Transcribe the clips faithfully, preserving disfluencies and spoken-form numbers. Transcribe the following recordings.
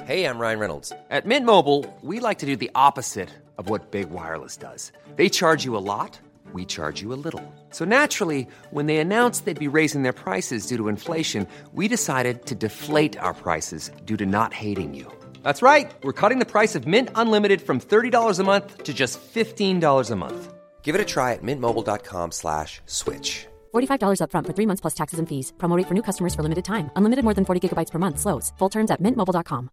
Hey, I'm Ryan Reynolds. At Mint Mobile, we like to do the opposite of what Big Wireless does. They charge you a lot, we charge you a little. So naturally, when they announced they'd be raising their prices due to inflation, we decided to deflate our prices due to not hating you. That's right. We're cutting the price of Mint Unlimited from thirty dollars a month to just fifteen dollars a month. Give it a try at mintmobile.com slash switch. forty-five dollars up front for three months plus taxes and fees. Promo rate for new customers for limited time. Unlimited more than forty gigabytes per month. Slows full terms at mint mobile dot com.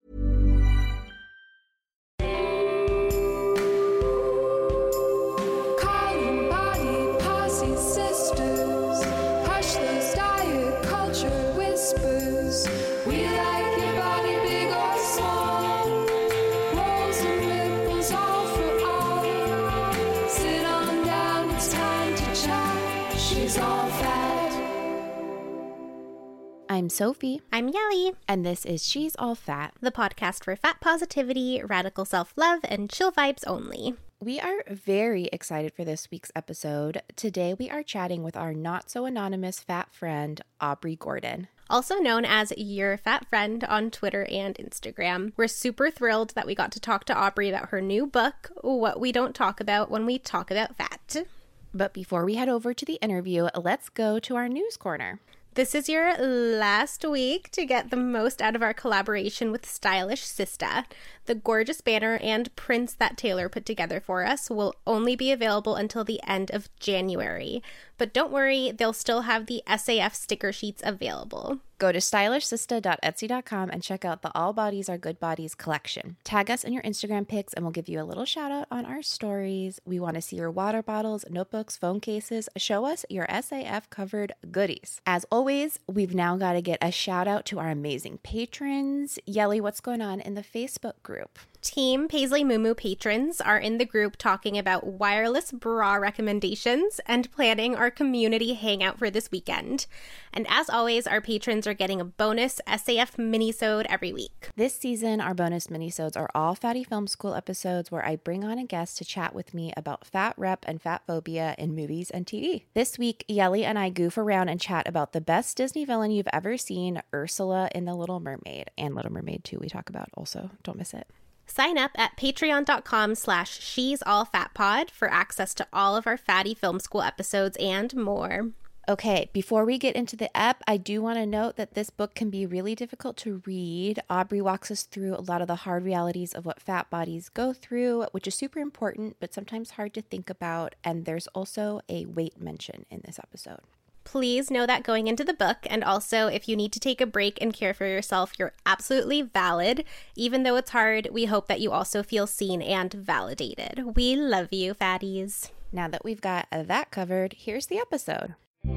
I'm Sophie. I'm Yali. And this is She's All Fat, the podcast for fat positivity, radical self-love, and chill vibes only. We are very excited for this week's episode. Today we are chatting with our not-so-anonymous fat friend, Aubrey Gordon. Also known as Your Fat Friend on Twitter and Instagram. We're super thrilled that we got to talk to Aubrey about her new book, What We Don't Talk About When We Talk About Fat. But before we head over to the interview, let's go to our news corner. This is your last week to get the most out of our collaboration with Stylish Sista. The gorgeous banner and prints that Taylor put together for us will only be available until the end of January. But don't worry, they'll still have the S A F sticker sheets available. Go to stylish sista dot etsy dot com and check out the All Bodies Are Good Bodies collection. Tag us in your Instagram pics and we'll give you a little shout out on our stories. We want to see your water bottles, notebooks, phone cases. Show us your S A F covered goodies. As always, we've now got to get a shout out to our amazing patrons. Yelly, what's going on in the Facebook group? Team Paisley Moo patrons are in the group talking about wireless bra recommendations and planning our community hangout for this weekend. And as always, our patrons are getting a bonus S A F minisode every week. This season, our bonus minisodes are all Fatty Film School episodes where I bring on a guest to chat with me about fat rep and fat phobia in movies and T V. This week, Yelly and I goof around and chat about the best Disney villain you've ever seen, Ursula in The Little Mermaid. And Little Mermaid two we talk about also. Don't miss it. Sign up at patreon.com slash she's all fat pod for access to all of our Fatty Film School episodes and more. Okay, before we get into the ep, I do want to note that this book can be really difficult to read. Aubrey walks us through a lot of the hard realities of what fat bodies go through, which is super important, but sometimes hard to think about. And there's also a weight mention in this episode. Please know that going into the book, and also if you need to take a break and care for yourself, you're absolutely valid. Even though it's hard, we hope that you also feel seen and validated. We love you, fatties. Now that we've got that covered, here's the episode.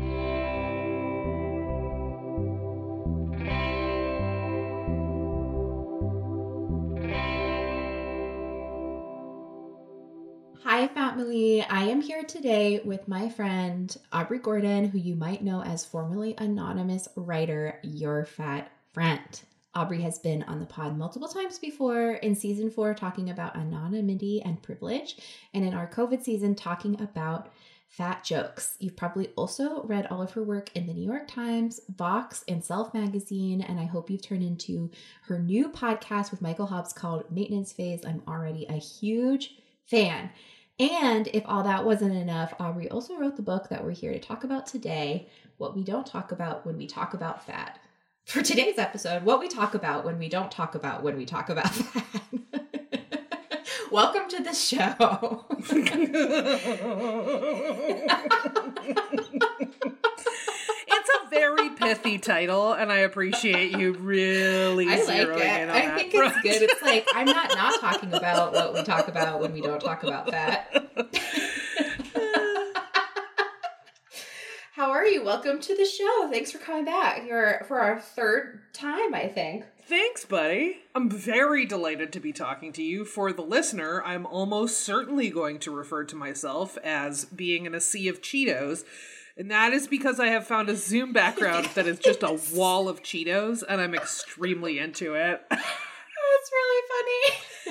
Hi, family. I am here today with my friend, Aubrey Gordon, who you might know as formerly anonymous writer, Your Fat Friend. Aubrey has been on the pod multiple times before, in season four talking about anonymity and privilege, and in our COVID season talking about fat jokes. You've probably also read all of her work in the New York Times, Vox, and Self Magazine, and I hope you've turned into her new podcast with Michael Hobbs called Maintenance Phase. I'm already a huge fan. And if all that wasn't enough, Aubrey also wrote the book that we're here to talk about today, What We Don't Talk About When We Talk About Fat. For today's episode, what we talk about when we don't talk about when we talk about fat. Welcome to the show. It's a very pithy title, and I appreciate you really I like zeroing it. in on I that think front. it's good. It's like, I'm not not talking about what we talk about when we don't talk about fat. How are you? Welcome to the show. Thanks for coming back. You're for our third time, I think. Thanks, buddy. I'm very delighted to be talking to you. For the listener, I'm almost certainly going to refer to myself as being in a sea of Cheetos. And that is because I have found a Zoom background that is just a wall of Cheetos, and I'm extremely into it. That's really funny.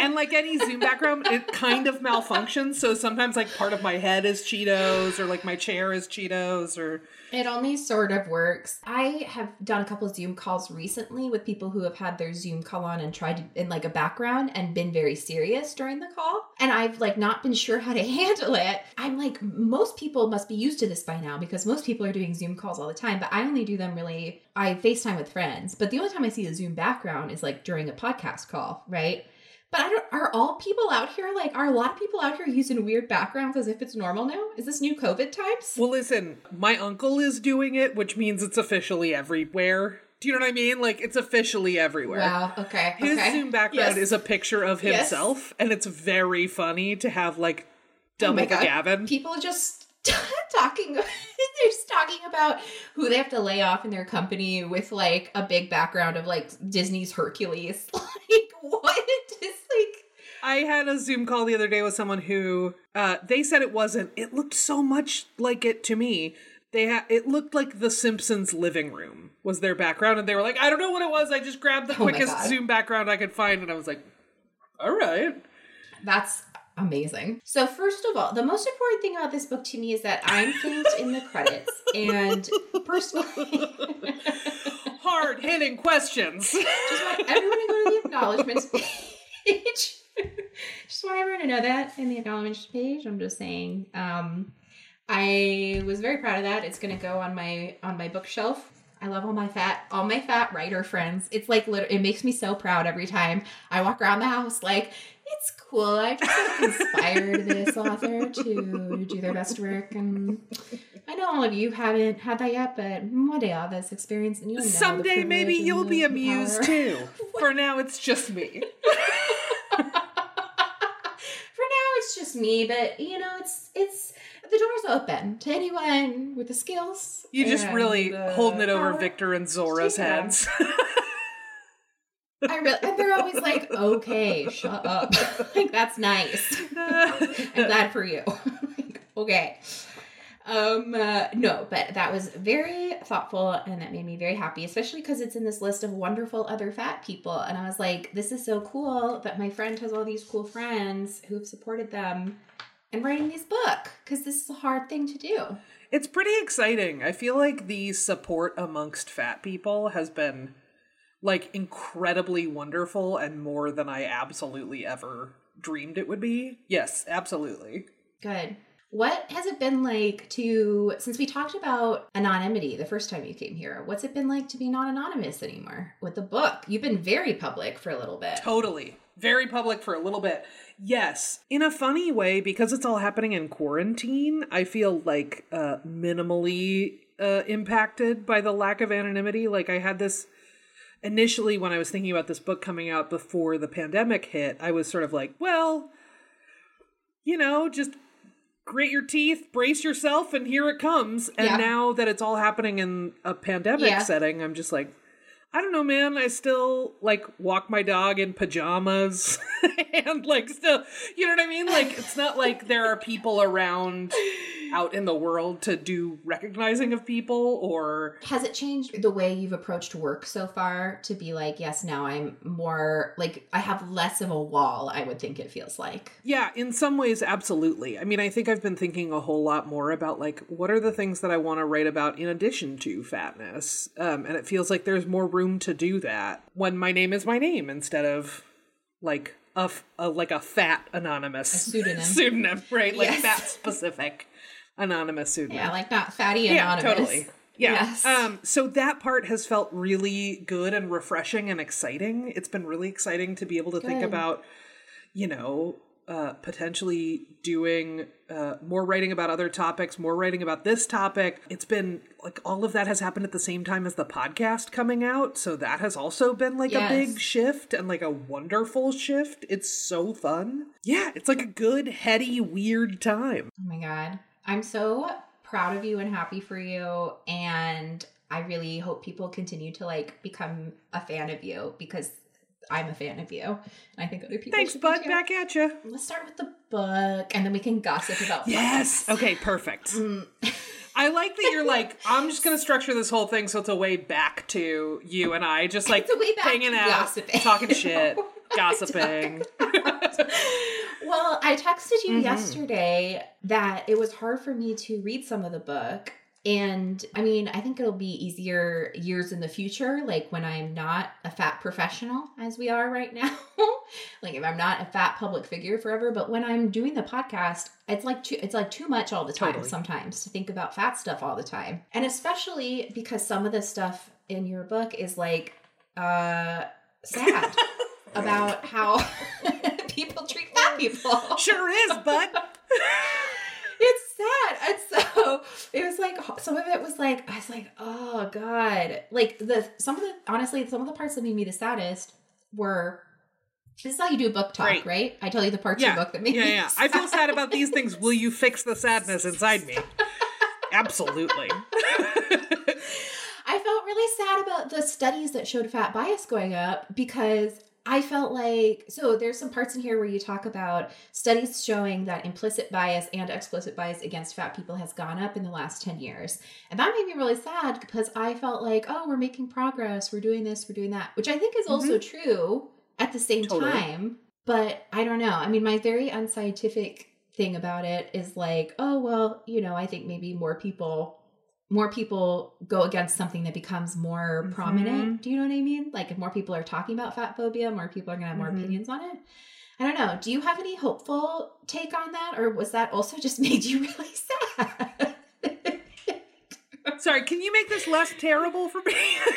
And like any Zoom background, it kind of malfunctions. So sometimes like part of my head is Cheetos or like my chair is Cheetos or... It only sort of works. I have done a couple of Zoom calls recently with people who have had their Zoom call on and tried to, in like a background and been very serious during the call. And I've like not been sure how to handle it. I'm like, most people must be used to this by now because most people are doing Zoom calls all the time, but I only do them really, I FaceTime with friends. But the only time I see the Zoom background is like during a podcast call, right? But I don't, are all people out here, like, are a lot of people out here using weird backgrounds as if it's normal now? Is this new COVID times? Well, listen, my uncle is doing it, which means it's officially everywhere. Do you know what I mean? Like, it's officially everywhere. Wow, okay. His okay. Zoom background yes. is a picture of himself, yes. and it's very funny to have, like, double oh the Gavin. People just talking, they're just talking about who they have to lay off in their company with, like, a big background of, like, Disney's Hercules. Like, what? It's like... I had a Zoom call the other day with someone who, uh, they said it wasn't. It looked so much like it to me. They ha- It looked like The Simpsons' living room was their background. And they were like, I don't know what it was. I just grabbed the oh quickest Zoom background I could find. And I was like, all right. That's amazing. So first of all, the most important thing about this book to me is that I'm thanked in the credits. And personally... Hard-hitting questions. Just want everyone to go to the acknowledgements page. Just want everyone to know that in the acknowledgements page. I'm just saying. Um, I was very proud of that. It's going to go on my on my bookshelf. I love all my fat all my fat writer friends. It's like literally, it makes me so proud every time I walk around the house. Like, it's cool. I just like, inspired this author to do their best work, and I know all of you haven't had that yet, but one day I'll have this experience, and you'll know someday maybe you'll be amused too. For now, it's just me. For now, it's just me, but you know, it's it's the door's open to anyone with the skills. You just really holding it over power. Victor and Zora's yeah. heads. I really, and they're always like, okay, shut up. Like, that's nice. I'm glad for you. Like, okay. Um, uh, no, but that was very thoughtful and that made me very happy, especially because it's in this list of wonderful other fat people. And I was like, this is so cool that my friend has all these cool friends who have supported them in writing this book, because this is a hard thing to do. It's pretty exciting. I feel like the support amongst fat people has been like incredibly wonderful and more than I absolutely ever dreamed it would be. Yes, absolutely. Good. What has it been like to, since we talked about anonymity the first time you came here, what's it been like to be not anonymous anymore with the book? You've been very public for a little bit. Totally. Very public for a little bit. Yes. In a funny way, because it's all happening in quarantine, I feel like uh, minimally uh, impacted by the lack of anonymity. Like I had this... Initially, when I was thinking about this book coming out before the pandemic hit, I was sort of like, well, you know, just grit your teeth, brace yourself, and here it comes. And yeah. Now that it's all happening in a pandemic yeah. setting, I'm just like, I don't know, man. I still, like, walk my dog in pajamas and, like, still, you know what I mean? Like, it's not like there are people around out in the world to do recognizing of people or... Has it changed the way you've approached work so far to be like, yes, now I'm more, like, I have less of a wall, I would think it feels like? Yeah, in some ways, absolutely. I mean, I think I've been thinking a whole lot more about, like, what are the things that I want to write about in addition to fatness? Um, and it feels like there's more room to do that when my name is my name instead of, like, a, a like a fat anonymous a pseudonym. pseudonym, right? Like yes. fat specific anonymous pseudonym. Yeah, like not fatty anonymous. Yeah, totally. Yeah. Yes. Um, so that part has felt really good and refreshing and exciting. It's been really exciting to be able to good. think about, you know, uh, potentially doing uh, more writing about other topics, more writing about this topic. It's been like all of that has happened at the same time as the podcast coming out. So that has also been like yes. a big shift and like a wonderful shift. It's so fun. Yeah, it's like a good, heady, weird time. Oh my God. I'm so proud of you and happy for you. And I really hope people continue to like become a fan of you because I'm a fan of you. And I think other people Thanks, should bud. be too. Back at you. Let's start with the book and then we can gossip about Yes. podcasts. Okay, perfect. Mm. I like that you're like, I'm just going to structure this whole thing so it's a way back to you and I, just like hanging out, gossiping. Talking shit, gossiping. Well, I texted you mm-hmm. yesterday that it was hard for me to read some of the book. And I mean, I think it'll be easier years in the future, like when I'm not a fat professional as we are right now. Like if I'm not a fat public figure forever, but when I'm doing the podcast, it's like too, it's like too much all the time totally. Sometimes to think about fat stuff all the time. And especially because some of the stuff in your book is like uh, sad about how people treat fat people. Sure is, bud. It's sad. And so it was like, some of it was like, I was like, oh God. Like the, some of the, honestly, some of the parts that made me the saddest were, this is how you do book talk, right? right? I tell you the parts yeah. of the book that made yeah, me yeah. sad. I feel sad about these things. Will you fix the sadness inside me? Absolutely. I felt really sad about the studies that showed fat bias going up because I felt like, so there's some parts in here where you talk about studies showing that implicit bias and explicit bias against fat people has gone up in the last ten years. And that made me really sad because I felt like, oh, we're making progress. We're doing this, we're doing that, which I think is also mm-hmm. true at the same totally. time. But I don't know. I mean, my very unscientific thing about it is like, oh, well, you know, I think maybe more people more people go against something that becomes more mm-hmm. prominent. Do you know what I mean? Like if more people are talking about fat phobia, more people are going to have more mm-hmm. opinions on it. I don't know. Do you have any hopeful take on that? Or was that also just made you really sad? Sorry, can you make this less terrible for me?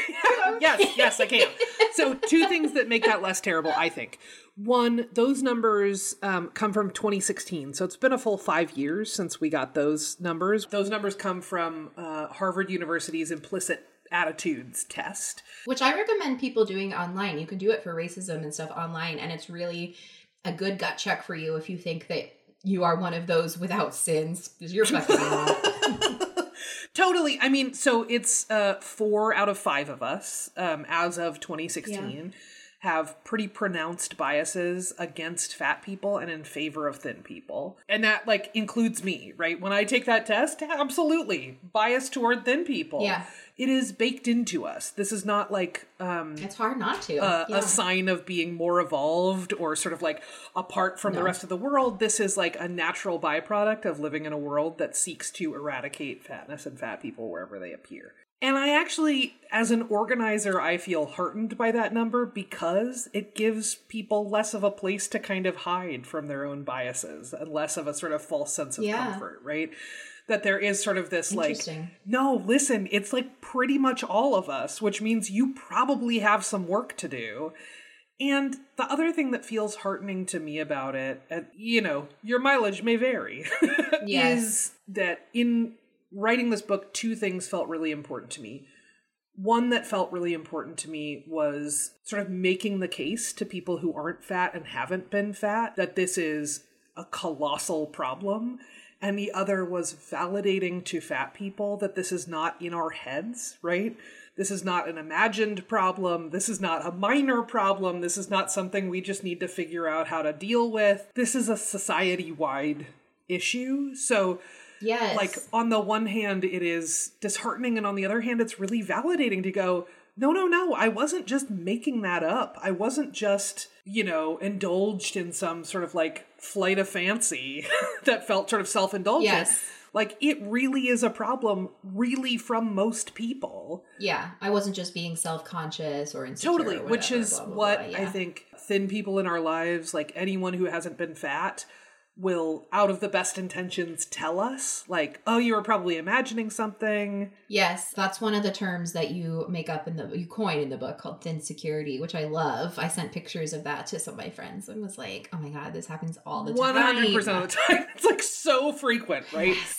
Yes, yes, I can. So two things that make that less terrible, I think. One, those numbers um, come from twenty sixteen. So it's been a full five years since we got those numbers. Those numbers come from uh, Harvard University's implicit attitudes test. Which I recommend people doing online. You can do it for racism and stuff online. And it's really a good gut check for you if you think that you are one of those without sins. Because you're fucking not. Totally. I mean, so it's uh, four out of five of us, um, as of twenty sixteen, yeah. have pretty pronounced biases against fat people and in favor of thin people. And that, like, includes me, right? When I take that test, absolutely. Bias toward thin people. Yeah. It is baked into us. This is not like... Um, it's hard not to. Uh, yeah. A sign of being more evolved or sort of like apart from no. the rest of the world. This is like a natural byproduct of living in a world that seeks to eradicate fatness and fat people wherever they appear. And I actually, as an organizer, I feel heartened by that number because it gives people less of a place to kind of hide from their own biases and less of a sort of false sense of yeah. comfort, right? That there is sort of this like, no, listen, it's like pretty much all of us, which means you probably have some work to do. And the other thing that feels heartening to me about it, and, you know, your mileage may vary, yes. is that in writing this book, two things felt really important to me. One that felt really important to me was sort of making the case to people who aren't fat and haven't been fat that this is a colossal problem. And the other was validating to fat people that this is not in our heads, right? This is not an imagined problem. This is not a minor problem. This is not something we just need to figure out how to deal with. This is a society-wide issue. So, yes. like, on the one hand, it is disheartening, and on the other hand, it's really validating to go, no, no, no, I wasn't just making that up. I wasn't just, you know, indulged in some sort of, like, flight of fancy that felt sort of self-indulgent. Yes. Like, it really is a problem, really, from most people. Yeah, I wasn't just being self-conscious or insecure. Totally, or whatever, which is blah, blah, what blah, yeah. I think thin people in our lives, like anyone who hasn't been fat, will, out of the best intentions, tell us. Like, oh, you were probably imagining something. Yes, that's one of the terms that you make up in the, you coin in the book called thin security, which I love. I sent pictures of that to some of my friends and was like, oh my God, this happens all the time. one hundred percent of the time. It's like so frequent, right? Yes.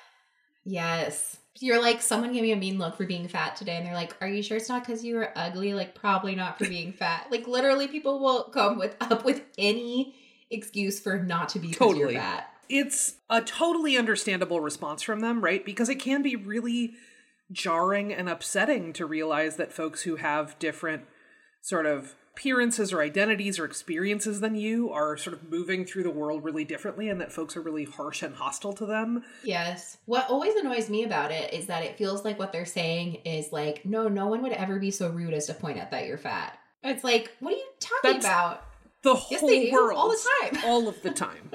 Yes. You're like, someone gave me a mean look for being fat today. And they're like, are you sure it's not because you were ugly? Like, probably not for being fat. Like, literally people will come with up with any excuse for not to be because totally. You're fat. It's a totally understandable response from them, right? Because it can be really jarring and upsetting to realize that folks who have different sort of appearances or identities or experiences than you are sort of moving through the world really differently, and that folks are really harsh and hostile to them. Yes. What always annoys me about it is that it feels like what they're saying is like, no, no one would ever be so rude as to point out that you're fat. It's like, what are you talking That's about? The Yes, whole they do, world. all the time. All of the time.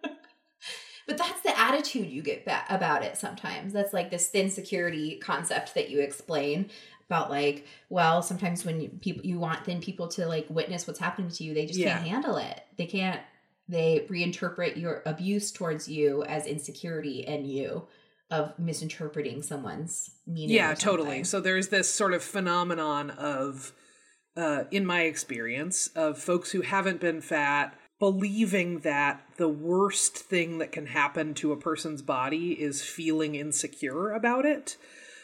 But that's the attitude you get ba- about it sometimes. That's like this thin security concept that you explain about, like, well, sometimes when you, people you want thin people to like witness what's happening to you, they just Yeah. can't handle it. They can't. They reinterpret your abuse towards you as insecurity in you of misinterpreting someone's meaning. Yeah, or totally. something. So there's this sort of phenomenon of, uh, in my experience, of folks who haven't been fat believing that the worst thing that can happen to a person's body is feeling insecure about it.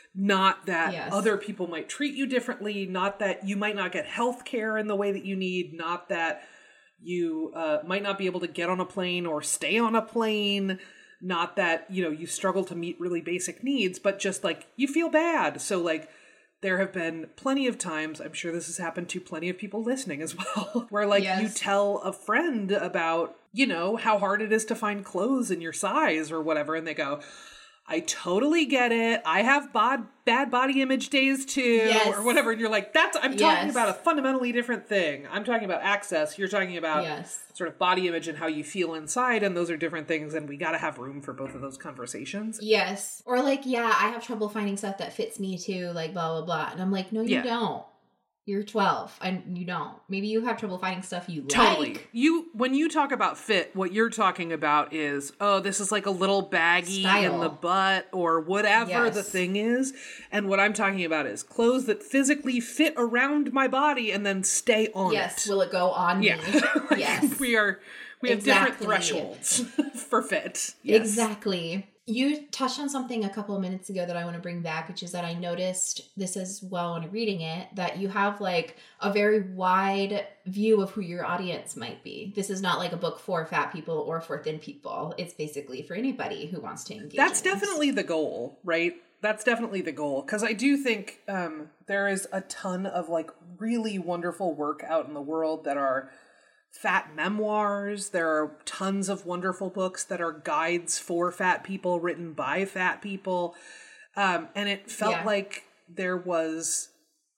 Not that Yes. other people might treat you differently, not that you might not get health care in the way that you need, not that you uh, might not be able to get on a plane or stay on a plane, not that, you know, you struggle to meet really basic needs, but just like you feel bad. So like there have been plenty of times, I'm sure this has happened to plenty of people listening as well, where like Yes. you tell a friend about, you know, how hard it is to find clothes in your size or whatever, and they go, I totally get it. I have bod- bad body image days too, Yes. or whatever. And you're like, that's, I'm Yes. talking about a fundamentally different thing. I'm talking about access. You're talking about Yes. sort of body image and how you feel inside. And those are different things. And we got to have room for both of those conversations. Yes. Or like, yeah, I have trouble finding stuff that fits me too, like blah, blah, blah. And I'm like, no, you Yeah. don't. You're twelve and you don't. Maybe you have trouble finding stuff you Totally. like. You, when you talk about fit, what you're talking about is, oh, this is like a little baggy Style. in the butt or whatever Yes. the thing is. And what I'm talking about is clothes that physically fit around my body and then stay on Yes. it. Will it go on Yeah. me? Yes. we are, we have Exactly. different thresholds for fit. Yes. Exactly. You touched on something a couple of minutes ago that I want to bring back, which is that I noticed this as well when reading it, that you have like a very wide view of who your audience might be. This is not like a book for fat people or for thin people. It's basically for anybody who wants to engage. That's in this. definitely the goal, right? That's definitely the goal. Because I do think um, there is a ton of like really wonderful work out in the world that are fat memoirs. There are tons of wonderful books that are guides for fat people written by fat people. Um, and it felt Yeah. like there was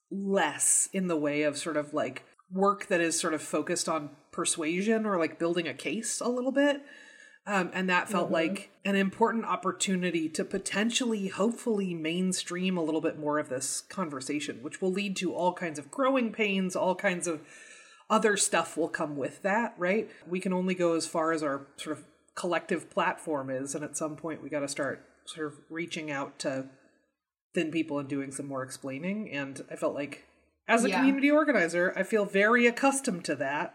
less in the way of sort of like work that is sort of focused on persuasion or like building a case a little bit. Um, and that felt Mm-hmm. like an important opportunity to potentially, hopefully, mainstream a little bit more of this conversation, which will lead to all kinds of growing pains, all kinds of other stuff will come with that, right? We can only go as far as our sort of collective platform is, and at some point we got to start sort of reaching out to thin people and doing some more explaining. And I felt like, as a Yeah. community organizer, I feel very accustomed to that.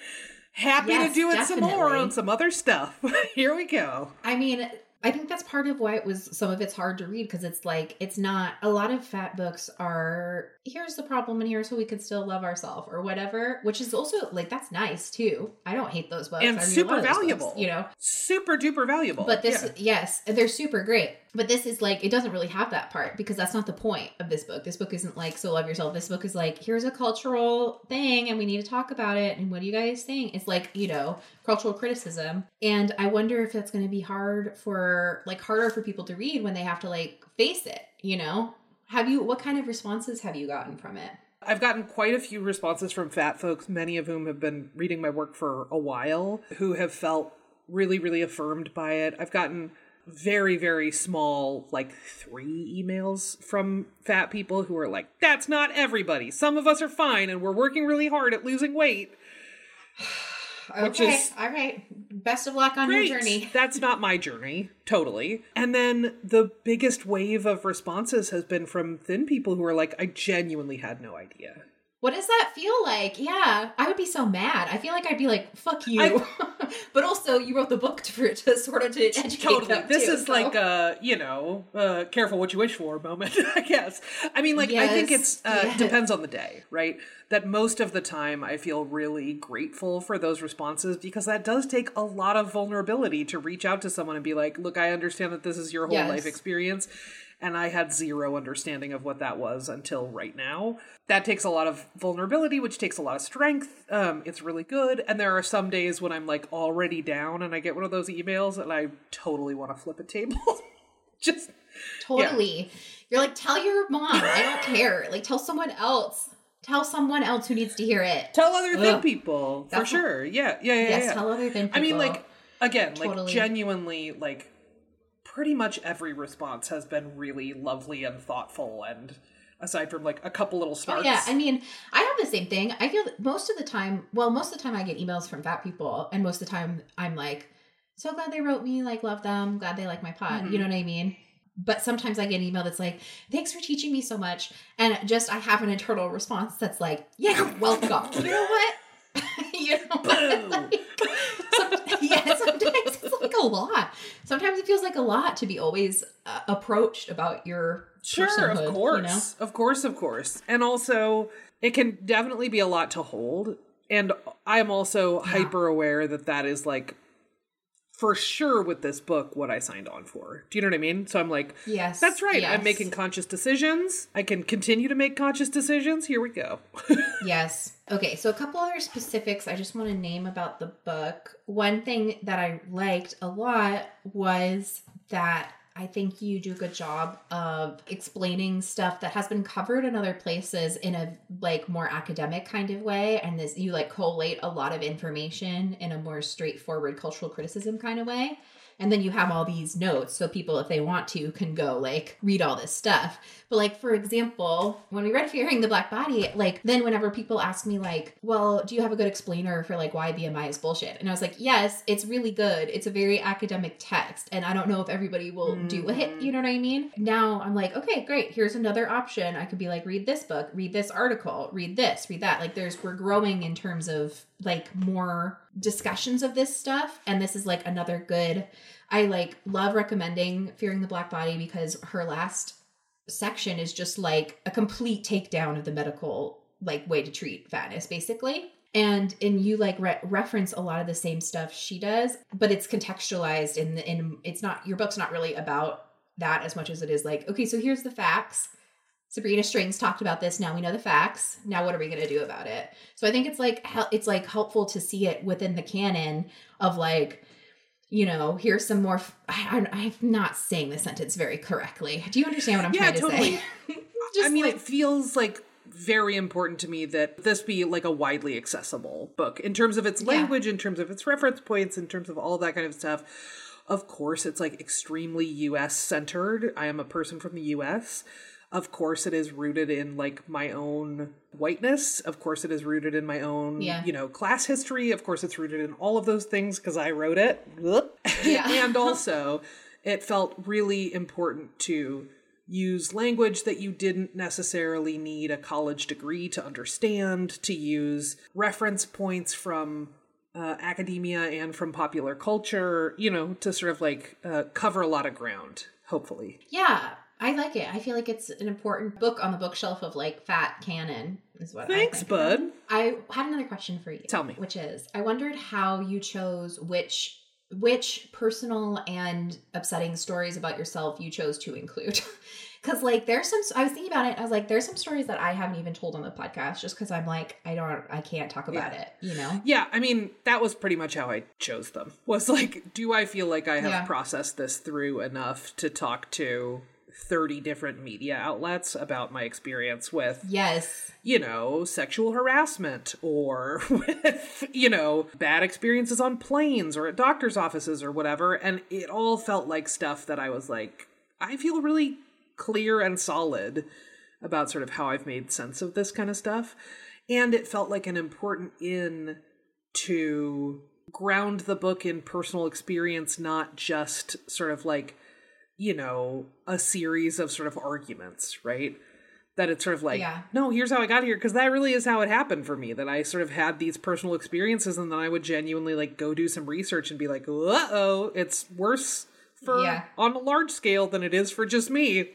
Happy Yes, to do it some more definitely. on some other stuff. Here we go. I mean, I think that's part of why it was, some of it's hard to read, because it's like, it's not, a lot of fat books are, here's the problem and here's how we can still love ourselves or whatever, which is also like, that's nice too. I don't hate those books. And I read a super lot of those valuable. books, you know? Super duper valuable. But this, Yeah. yes, they're super great. But this is like, it doesn't really have that part, because that's not the point of this book. This book isn't like, so love yourself. This book is like, here's a cultural thing and we need to talk about it. And what do you guys think? It's like, you know, cultural criticism. And I wonder if that's going to be hard for, like, harder for people to read when they have to like face it, you know? Have you, what kind of responses have you gotten from it? I've gotten quite a few responses from fat folks, many of whom have been reading my work for a while, who have felt really, really affirmed by it. I've gotten very, very small, like three emails from fat people who are like, that's not everybody. Some of us are fine and we're working really hard at losing weight. Which Okay, is all right. Best of luck on great. your journey. That's not my journey, totally. And then the biggest wave of responses has been from thin people who are like, I genuinely had no idea. What does that feel like? Yeah, I would be so mad. I feel like I'd be like, fuck you. I- But also, you wrote the book to, to sort of to educate Totally. them This too, is so. like a, you know, uh, careful what you wish for moment, I guess. I mean, like, I think Yes, it's, uh, yes. depends on the day, right? That most of the time I feel really grateful for those responses, because that does take a lot of vulnerability to reach out to someone and be like, look, I understand that this is your whole Yes. life experience. And I had zero understanding of what that was until right now. That takes a lot of vulnerability, which takes a lot of strength. Um, it's really good. And there are some days when I'm like already down and I get one of those emails and I totally want to flip a table. Just Totally. Yeah. You're like, tell your mom. I don't care. Like, tell someone else. Tell someone else who needs to hear it. Tell other thin Ugh. people. That's For sure. Yeah. Yeah. Yeah. Yes, yeah. tell other thin people. I mean, like, again, Totally. like genuinely, like pretty much every response has been really lovely and thoughtful. And aside from like a couple little Oh, sparks. yeah, I mean, I have the same thing. I feel that most of the time, well, most of the time I get emails from fat people, and most of the time I'm like, so glad they wrote me, like, love them, glad they like my pod. Mm-hmm. You know what I mean? But sometimes I get an email that's like, thanks for teaching me so much. And just I have an internal response that's like, yeah, you're welcome. You know what? you know what? Like, some, yeah, sometimes it's like a lot. Sometimes it feels like a lot to be always uh, approached about your Sure, personhood, of course. You know? Of course, of course. And also, it can definitely be a lot to hold. And I'm also Yeah. hyper aware that that is like, for sure with this book, what I signed on for. Do you know what I mean? So I'm like, Yes. that's right. Yes. I'm making conscious decisions. I can continue to make conscious decisions. Here we go. Yes. Okay, so a couple other specifics I just want to name about the book. One thing that I liked a lot was that I think you do a good job of explaining stuff that has been covered in other places in a like more academic kind of way. And this, you like collate a lot of information in a more straightforward cultural criticism kind of way. And then you have all these notes so people, if they want to, can go like read all this stuff. But like, for example, when we read Fearing the Black Body, like then whenever people ask me like, well, do you have a good explainer for like why B M I is bullshit? And I was like, yes, it's really good. It's a very academic text. And I don't know if everybody will mm. do it. You know what I mean? Now I'm like, okay, great. Here's another option. I could be like, read this book, read this article, read this, read that. Like there's, we're growing in terms of like more discussions of this stuff. And this is like another good, I like love recommending Fearing the Black Body because her last section is just like a complete takedown of the medical like way to treat fatness basically. And and you like re- reference a lot of the same stuff she does, but it's contextualized in the, in it's not, your book's not really about that as much as it is like, okay, so here's the facts. Sabrina Strings talked about this. Now we know the facts. Now what are we going to do about it? So I think it's like, it's like helpful to see it within the canon of like, you know, here's some more, f- I, I, I'm not saying the sentence very correctly. Do you understand what I'm yeah, trying to totally. say? I mean, like, it feels like very important to me that this be like a widely accessible book in terms of its language, yeah. in terms of its reference points, in terms of all that kind of stuff. Of course, it's like extremely U S centered. I am a person from the U S. Of course, it is rooted in like my own whiteness. Of course, it is rooted in my own, yeah. you know, class history. Of course, it's rooted in all of those things because I wrote it. Yeah. And also, it felt really important to use language that you didn't necessarily need a college degree to understand, to use reference points from uh, academia and from popular culture, you know, to sort of like uh, cover a lot of ground, hopefully. Yeah. I like it. I feel like it's an important book on the bookshelf of like fat canon is what Thanks, I think. bud. I had another question for you. Tell me. Which is, I wondered how you chose which which personal and upsetting stories about yourself you chose to include. Because like there's some, I was thinking about it. I was like, there's some stories that I haven't even told on the podcast just because I'm like, I don't, I can't talk about yeah. it, you know? Yeah. I mean, that was pretty much how I chose them, was like, do I feel like I have yeah. processed this through enough to talk to thirty different media outlets about my experience with, yes, you know, sexual harassment or with, you know, bad experiences on planes or at doctor's offices or whatever. And it all felt like stuff that I was like, I feel really clear and solid about sort of how I've made sense of this kind of stuff. And it felt like an important in to ground the book in personal experience, not just sort of like, you know, a series of sort of arguments, right? That it's sort of like, yeah. no, here's how I got here. Because that really is how it happened for me, that I sort of had these personal experiences and then I would genuinely like go do some research and be like, uh-oh, it's worse for yeah. on a large scale than it is for just me.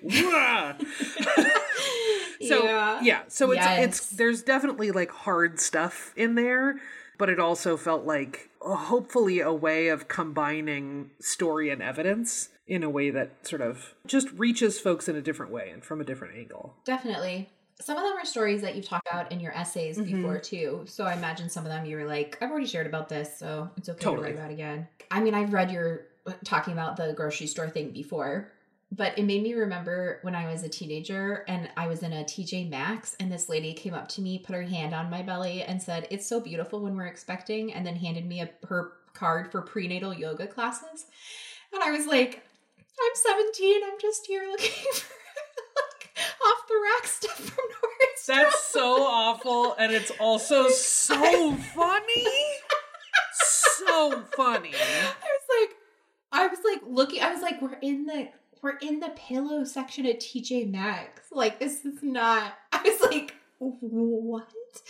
so yeah, yeah so it's yes. it's there's definitely like hard stuff in there, but it also felt like uh, hopefully a way of combining story and evidence in a way that sort of just reaches folks in a different way and from a different angle. Definitely. Some of them are stories that you've talked about in your essays mm-hmm. before, too. So I imagine some of them you were like, I've already shared about this, so it's okay totally. to write about again. I mean, I've read your talking about the grocery store thing before, but it made me remember when I was a teenager and I was in a T J Maxx and this lady came up to me, put her hand on my belly and said, "It's so beautiful when we're expecting," and then handed me a, her card for prenatal yoga classes. And I was like, I'm seventeen. I'm just here looking for like off the rack stuff from Nordstrom. That's so awful. And it's also so funny. So funny. I was like, I was like looking, I was like, we're in the, we're in the pillow section at T J Maxx. Like, this is not, I was like, what?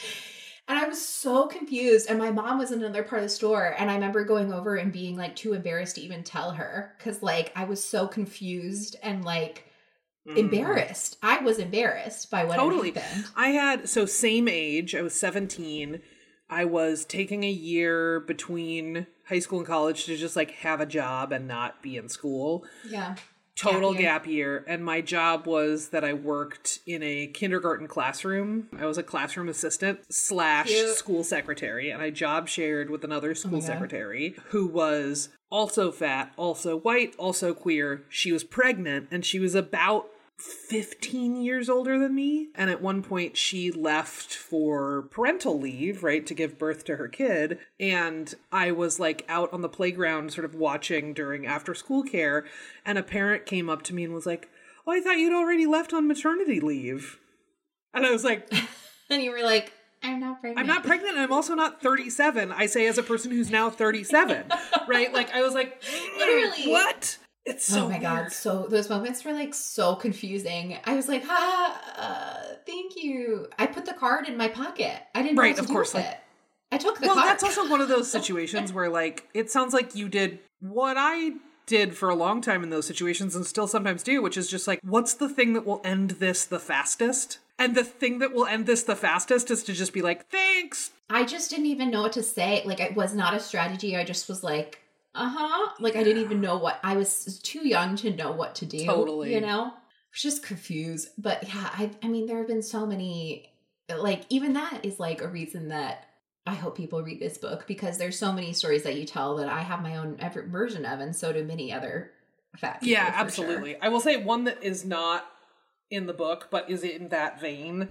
And I was so confused. And my mom was in another part of the store. And I remember going over and being like too embarrassed to even tell her. Cause like I was so confused and like mm. embarrassed. I was embarrassed by what totally. had happened. I had, so same age. I was seventeen. I was taking a year between high school and college to just like have a job and not be in school. Yeah. Total gap year. gap year. And my job was that I worked in a kindergarten classroom. I was a classroom assistant slash Cute. school secretary. And I job shared with another school oh secretary who was also fat, also white, also queer. She was pregnant and she was about fifteen years older than me. And at one point she left for parental leave, right, to give birth to her kid. And I was like out on the playground sort of watching during after school care. And a parent came up to me and was like, "Oh, I thought you'd already left on maternity leave." And I was like, and you were like, I'm not pregnant. I'm not pregnant. And I'm also not thirty-seven. I say as a person who's now thirty-seven, right? Like I was like, literally, what? It's so oh my weird. God. So those moments were like so confusing. I was like, ah, uh, thank you. I put the card in my pocket. I didn't know right, what to of do course, with like, it. I took the well, card. Well, that's also one of those situations where like, it sounds like you did what I did for a long time in those situations and still sometimes do, which is just like, what's the thing that will end this the fastest? And the thing that will end this the fastest is to just be like, thanks. I just didn't even know what to say. Like, it was not a strategy. I just was like, uh-huh. Like, I didn't even know what, I was too young to know what to do. Totally. You know? I was just confused. But yeah, I, I mean, there have been so many, like, even that is like a reason that I hope people read this book, because there's so many stories that you tell that I have my own every version of, and so do many other fat people. Yeah, absolutely. Sure. I will say one that is not in the book, but is in that vein,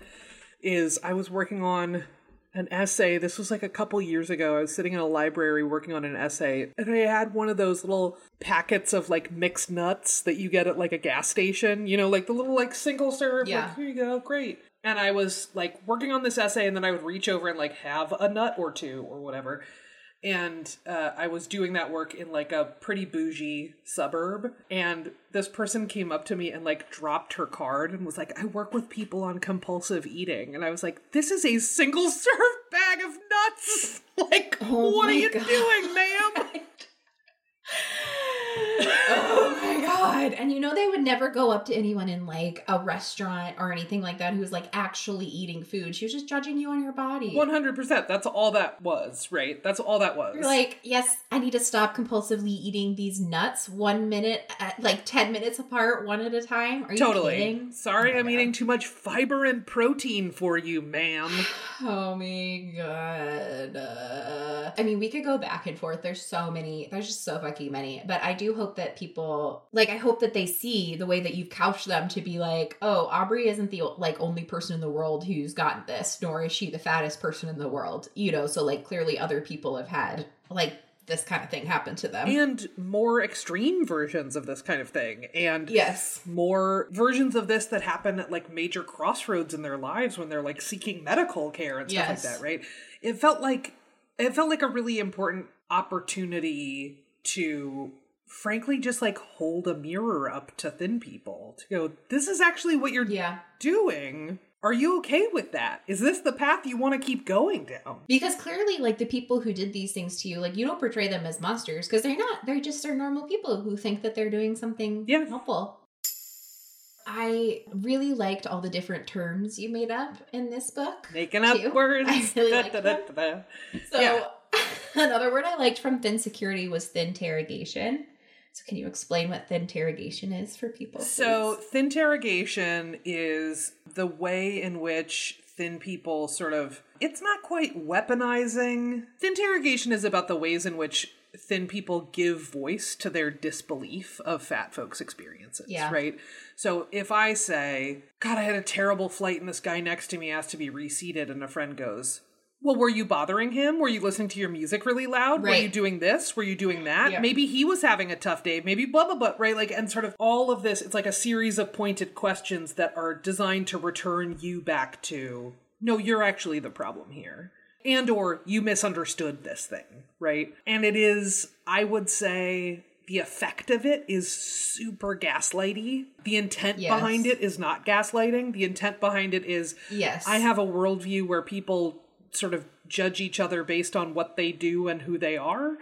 is I was working on an essay. This was like a couple years ago. I was sitting in a library working on an essay, and I had one of those little packets of like mixed nuts that you get at like a gas station, you know, like the little like single serve, yeah. like, here you go, great. And I was like working on this essay, and then I would reach over and like have a nut or two or whatever. And uh, I was doing that work in like a pretty bougie suburb. And this person came up to me and like dropped her card and was like, "I work with people on compulsive eating." And I was like, "This is a single serve bag of nuts. Like, oh what are you God. doing, ma'am?" Oh my God. And you know, they would never go up to anyone in like a restaurant or anything like that who was like actually eating food. She was just judging you on your body. one hundred percent. That's all that was, right? That's all that was. You're like, yes, I need to stop compulsively eating these nuts one minute, at, like ten minutes apart, one at a time. Are you totally. kidding? Sorry, oh I'm God. eating too much fiber and protein for you, ma'am. Oh my God. Uh, I mean, we could go back and forth. There's so many. There's just so fucking many. But I do hope that people, like, I hope that they see the way that you've couched them to be like, oh, Aubrey isn't the, like, only person in the world who's gotten this, nor is she the fattest person in the world. You know, so, like, clearly other people have had, like, this kind of thing happen to them. And more extreme versions of this kind of thing. And yes, more versions of this that happen at like major crossroads in their lives when they're like seeking medical care and stuff yes. like that, right? It felt like it felt like a really important opportunity to frankly just like hold a mirror up to thin people to go, this is actually what you're yeah. doing. Are you okay with that? Is this the path you want to keep going down? Because clearly, like, the people who did these things to you, like, you don't portray them as monsters, because they're not. They're just are normal people who think that they're doing something yeah. helpful. I really liked all the different terms you made up in this book. Making up too. words. I really da, liked da, da, da, da. So, yeah. another word I liked from Thin Security was thin interrogation. So can you explain what thin-terrogation is for people, please? So thin-terrogation is the way in which thin people sort of, it's not quite weaponizing. Thin-terrogation is about the ways in which thin people give voice to their disbelief of fat folks' experiences, yeah. right? So if I say, God, I had a terrible flight and this guy next to me asked to be reseated, and a friend goes, well, were you bothering him? Were you listening to your music really loud? Right. Were you doing this? Were you doing that? Yeah. Maybe he was having a tough day. Maybe blah, blah, blah, right? Like, and sort of all of this, it's like a series of pointed questions that are designed to return you back to, no, you're actually the problem here. And or you misunderstood this thing, right? And it is, I would say, the effect of it is super gaslighty. The intent yes. behind it is not gaslighting. The intent behind it is, yes. I have a worldview where people sort of judge each other based on what they do and who they are.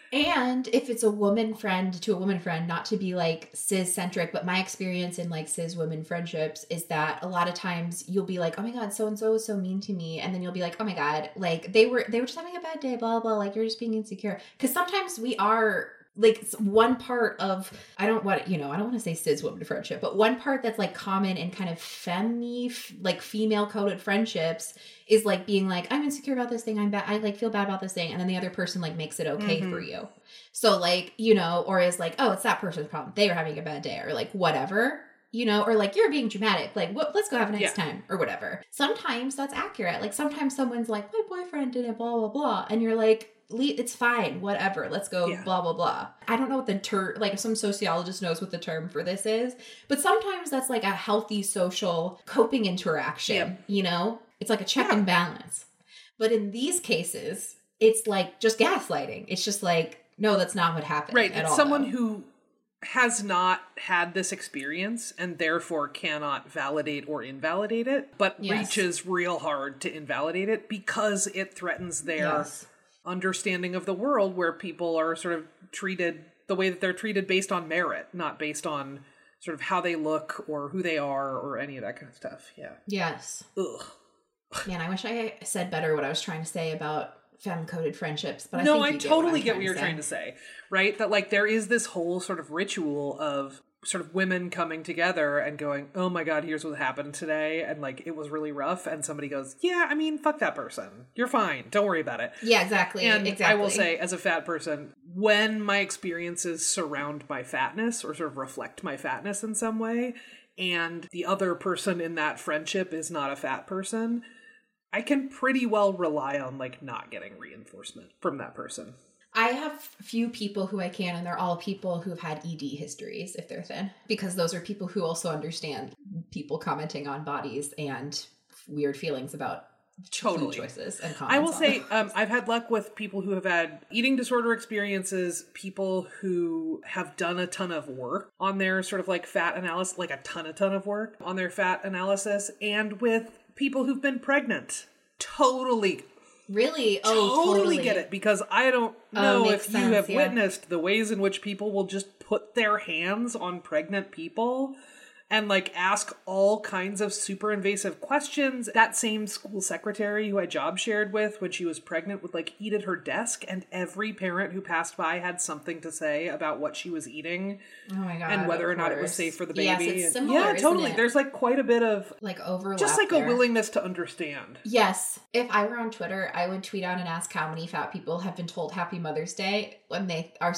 And if it's a woman friend to a woman friend, not to be like cis-centric, but my experience in like cis women friendships is that a lot of times you'll be like, oh my God, so-and-so was so mean to me. And then you'll be like, oh my God, like they were, they were just having a bad day, blah, blah, like you're just being insecure. Cause sometimes we are like one part of, I don't want, you know, I don't want to say cis woman friendship, but one part that's like common in kind of femi, like female coded friendships is like being like, I'm insecure about this thing. I'm bad. I like feel bad about this thing. And then the other person like makes it okay mm-hmm. for you. So like, you know, or is like, oh, it's that person's problem. They are having a bad day or like whatever, you know, or like you're being dramatic. Like, what, let's go have a nice yeah. time or whatever. Sometimes that's accurate. Like sometimes someone's like, my boyfriend did it, blah, blah, blah. And you're like, it's fine, whatever, let's go, yeah. blah, blah, blah. I don't know what the term, like if some sociologist knows what the term for this is, but sometimes that's like a healthy social coping interaction, yeah. you know? It's like a check yeah. and balance. But in these cases, it's like just gaslighting. It's just like, no, that's not what happened. Right, at it's all, someone though. who has not had this experience and therefore cannot validate or invalidate it, but yes. reaches real hard to invalidate it because it threatens their... Yes. understanding of the world where people are sort of treated the way that they're treated based on merit, not based on sort of how they look or who they are or any of that kind of stuff. Yeah. Yes. Ugh. Man, I wish I said better what I was trying to say about femme-coded friendships, but I no, think you I totally get get what, what you're to trying to say, right? That like there is this whole sort of ritual of sort of women coming together and going, oh my God, here's what happened today. And like, it was really rough. And somebody goes, yeah, I mean, fuck that person. You're fine. Don't worry about it. Yeah, exactly. And exactly. I will say as a fat person, when my experiences surround my fatness or sort of reflect my fatness in some way, and the other person in that friendship is not a fat person, I can pretty well rely on like not getting reinforcement from that person. I have few people who I can, and they're all people who've had E D histories if they're thin, because those are people who also understand people commenting on bodies and weird feelings about totally. food choices and comments. I will say um, I've had luck with people who have had eating disorder experiences, people who have done a ton of work on their sort of like fat analysis, like a ton, a ton of work on their fat analysis, and with people who've been pregnant. Totally. Really? Oh, totally, totally get it, because I don't know oh, if sense, you have yeah. witnessed the ways in which people will just put their hands on pregnant people and like ask all kinds of super invasive questions. That same school secretary who I job shared with when she was pregnant would like eat at her desk, and every parent who passed by had something to say about what she was eating. Oh my God, and whether or not it was safe for the baby. Yes, it's and, similar, yeah, totally. Isn't it? There's like quite a bit of like overlap, just like there. a willingness to understand. Yes. If I were on Twitter, I would tweet out and ask how many fat people have been told Happy Mother's Day when they are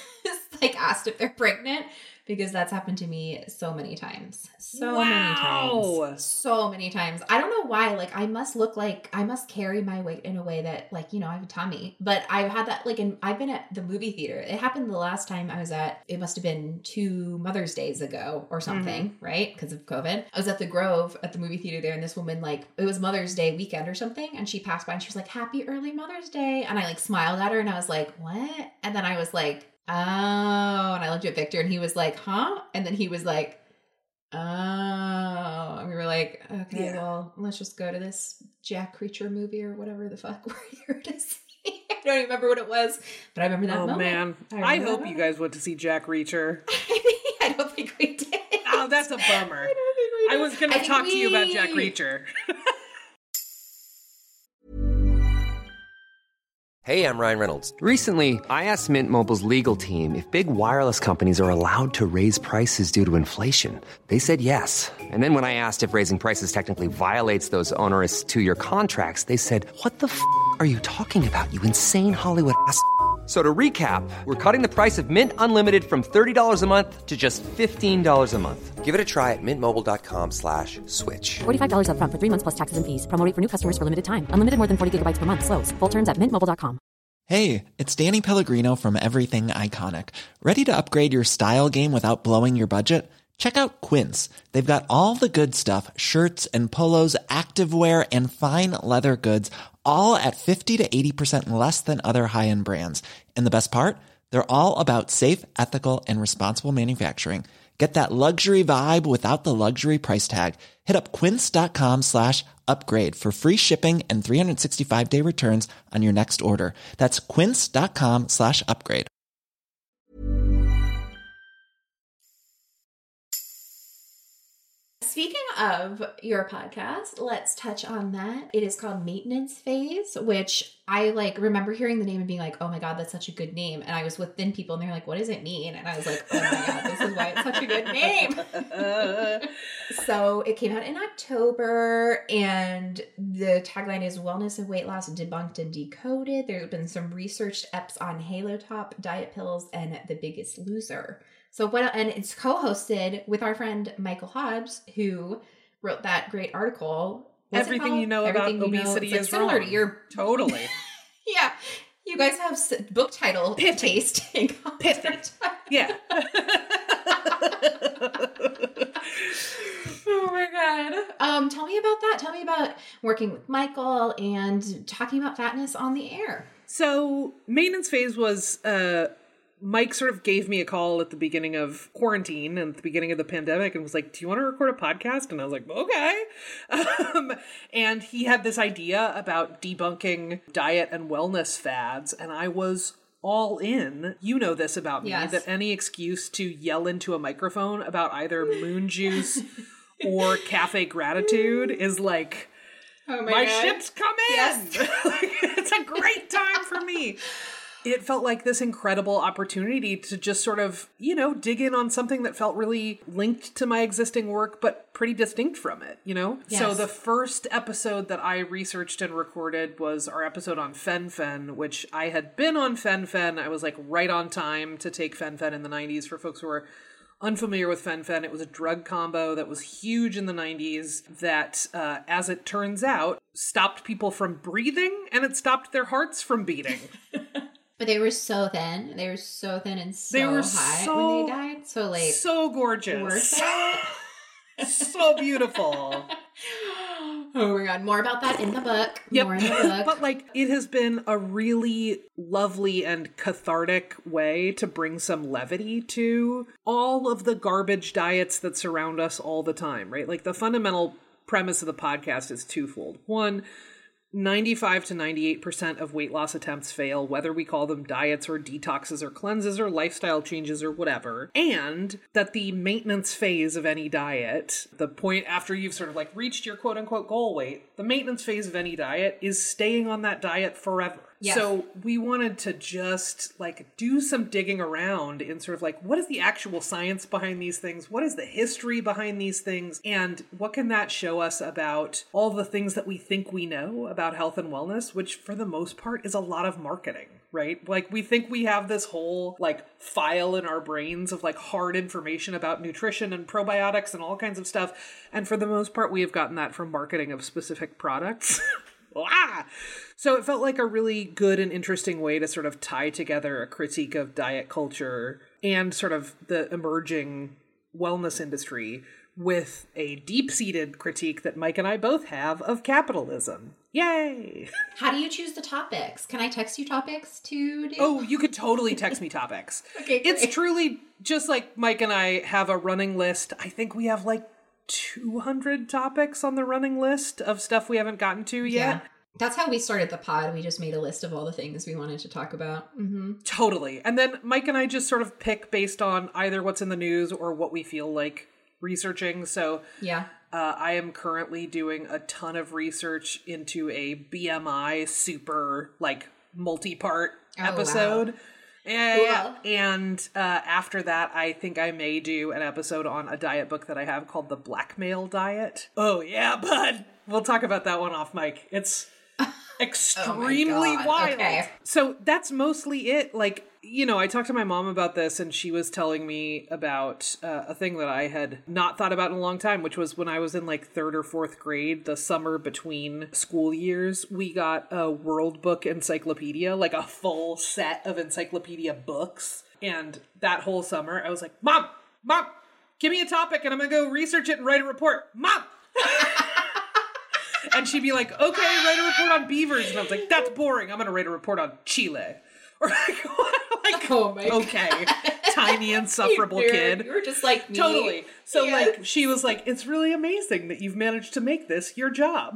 like asked if they're pregnant. Because that's happened to me so many times. So wow. many times. So many times. I don't know why. Like, I must look like, I must carry my weight in a way that, like, you know, I have a tummy. But I've had that, like, in, I've been at the movie theater. It happened the last time I was at, it must have been two Mother's Days ago or something, mm-hmm. right? Because of COVID. I was at the Grove at the movie theater there, and this woman, like, it was Mother's Day weekend or something. And she passed by and she was like, happy early Mother's Day. And I, like, smiled at her and I was like, what? And then I was like, oh, and I looked at Victor and he was like, huh? And then he was like, oh, and we were like, okay, yeah. well, let's just go to this Jack Reacher movie or whatever the fuck we're here to see. I don't even remember what it was, but I remember that oh, moment. Man. I, I hope you guys went to see Jack Reacher. I don't think we did. Oh, that's a bummer. I don't think we did. I was going to talk we... to you about Jack Reacher. Hey, I'm Ryan Reynolds. Recently, I asked Mint Mobile's legal team if big wireless companies are allowed to raise prices due to inflation. They said yes. And then when I asked if raising prices technically violates those onerous two-year contracts, they said, what the f*** are you talking about, you insane Hollywood ass f- So to recap, we're cutting the price of Mint Unlimited from thirty dollars a month to just fifteen dollars a month. Give it a try at mintmobile.com slash switch. forty-five dollars up front for three months plus taxes and fees. Promo rate for new customers for limited time. Unlimited more than forty gigabytes per month. Slows full terms at mint mobile dot com. Hey, it's Danny Pellegrino from Everything Iconic. Ready to upgrade your style game without blowing your budget? Check out Quince. They've got all the good stuff, shirts and polos, activewear, and fine leather goods, all at fifty to eighty percent less than other high-end brands. And the best part? They're all about safe, ethical, and responsible manufacturing. Get that luxury vibe without the luxury price tag. Hit up quince.com slash upgrade for free shipping and three sixty-five day returns on your next order. That's quince.com slash upgrade. Speaking of your podcast, let's touch on that. It is called Maintenance Phase, which I like remember hearing the name and being like, oh my God, that's such a good name. And I was with thin people and they're like, what does it mean? And I was like, oh my God, this is why it's such a good name. So it came out in October and the tagline is Wellness and Weight Loss Debunked and Decoded. There have been some researched eps on Halo Top, Diet Pills, and The Biggest Loser. So what, and it's co-hosted with our friend Michael Hobbs, who wrote that great article. What's Everything you know Everything about you obesity know. is similar wrong. to your Totally. yeah. You guys have s- book title Pithy. taste. Pithy. Yeah. Oh my God. Um, tell me about that. Tell me about working with Michael and talking about fatness on the air. So Maintenance Phase was, uh, Mike sort of gave me a call at the beginning of quarantine and at the beginning of the pandemic and was like, do you want to record a podcast? And I was like, okay. Um, and he had this idea about debunking diet and wellness fads. And I was all in. You know this about me, Yes. that any excuse to yell into a microphone about either moon juice or cafe gratitude is like, Oh my ship's come in. Yes. Like, it's a great time for me. It felt like this incredible opportunity to just sort of, you know, dig in on something that felt really linked to my existing work, but pretty distinct from it, you know? Yes. So the first episode that I researched and recorded was our episode on Fen-Phen, which I had been on Fen-Phen. I was like right on time to take Fen-Phen in the nineties. For folks who are unfamiliar with Fen-Phen, it was a drug combo that was huge in the nineties that, uh, as it turns out, stopped people from breathing and it stopped their hearts from beating. But they were so thin. They were so thin and so They were high so- when they died. So like So gorgeous. worth it. So beautiful. Oh my God. More about that in the book. Yep. More in the book. But like, it has been a really lovely and cathartic way to bring some levity to all of the garbage diets that surround us all the time, right? Like, the fundamental premise of the podcast is twofold. One, ninety-five to ninety-eight percent of weight loss attempts fail, whether we call them diets or detoxes or cleanses or lifestyle changes or whatever. And that the maintenance phase of any diet, the point after you've sort of like reached your quote unquote goal weight, the maintenance phase of any diet is staying on that diet forever. Yes. So we wanted to just like do some digging around in sort of like, what is the actual science behind these things? What is the history behind these things? And what can that show us about all the things that we think we know about health and wellness, which for the most part is a lot of marketing, right? Like, we think we have this whole like file in our brains of like hard information about nutrition and probiotics and all kinds of stuff. And for the most part, we have gotten that from marketing of specific products. Ah! So it felt like a really good and interesting way to sort of tie together a critique of diet culture and sort of the emerging wellness industry with a deep-seated critique that Mike and I both have of capitalism. Yay! How do you choose the topics? Can I text you topics to do? Oh, you could totally text me topics. Okay, great. It's truly just like Mike and I have a running list. I think we have like two hundred topics on the running list of stuff we haven't gotten to yet. Yeah. That's how we started the pod. We just made a list of all the things we wanted to talk about. Mm-hmm. Totally. And then Mike and I just sort of pick based on either what's in the news or what we feel like researching. So Yeah. uh, I am currently doing a ton of research into a B M I super like multi-part Oh, episode. wow. Yeah, Cool. and uh, after that, I think I may do an episode on a diet book that I have called The Blackmail Diet. Oh, yeah, bud. We'll talk about that one off mic. It's extremely God. wild. Okay. So that's mostly it. Like, you know, I talked to my mom about this, and she was telling me about uh, a thing that I had not thought about in a long time, which was when I was in like third or fourth grade, the summer between school years, we got a World Book encyclopedia, like a full set of encyclopedia books. And that whole summer, I was like, Mom, Mom, give me a topic, and I'm going to go research it and write a report. Mom! And she'd be like, okay, write a report on beavers. And I was like, that's boring. I'm going to write a report on Chile. Or like, like Oh my okay, tiny insufferable You nerd. kid. You were just like me. Totally. So Yes. like, she was like, it's really amazing that you've managed to make this your job.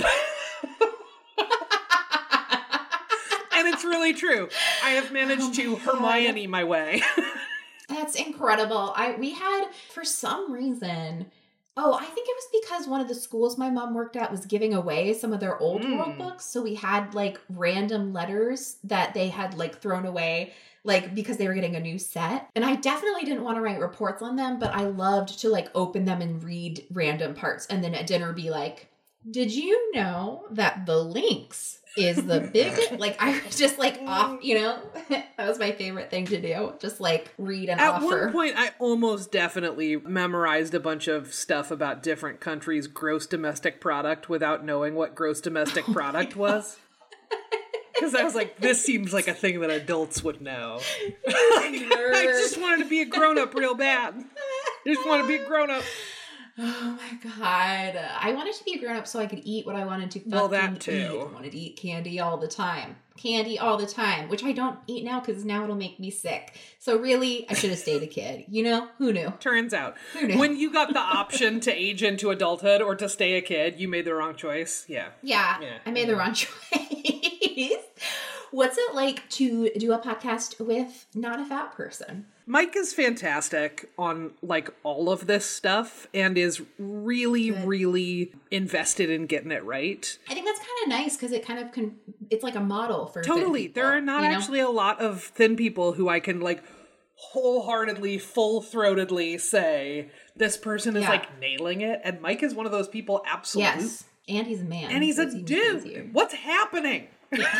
And it's really true. I have managed Oh to my Hermione my way. That's incredible. I we had, for some reason, oh, I think it was because one of the schools my mom worked at was giving away some of their old Mm. world books. So we had like random letters that they had like thrown away, like because they were getting a new set. And I definitely didn't want to write reports on them, but I loved to like open them and read random parts. And then at dinner be like, did you know that the Lynx is the big, like I was just like off, you know, that was my favorite thing to do. Just like read and At offer. one point, I almost definitely memorized a bunch of stuff about different countries' gross domestic product without knowing what gross domestic product was. Because I was like, this seems like a thing that adults would know. Like, I just wanted to be a grown-up real bad. I just want to be a grown-up. Oh my god. I wanted to be a grown up so I could eat what I wanted to fucking Well, that eat. too. I wanted to eat candy all the time. Candy all the time, which I don't eat now because now it'll make me sick. So really, I should have stayed a kid. You know? Who knew? Turns out, Who knew? when you got the option to age into adulthood or to stay a kid, you made the wrong choice. Yeah. Yeah, Yeah. I made the wrong choice. What's it like to do a podcast with not a fat person? Mike is fantastic on like all of this stuff and is really, Good. really invested in getting it right. I think that's kind of nice because it kind of can, it's like a model for thin Totally. people, There are not you know? actually a lot of thin people who I can like wholeheartedly, full-throatedly say this person is Yeah. like nailing it. And Mike is one of those people, absolutely. Yes, and he's a man. And he's so a it's even dude. easier. What's happening?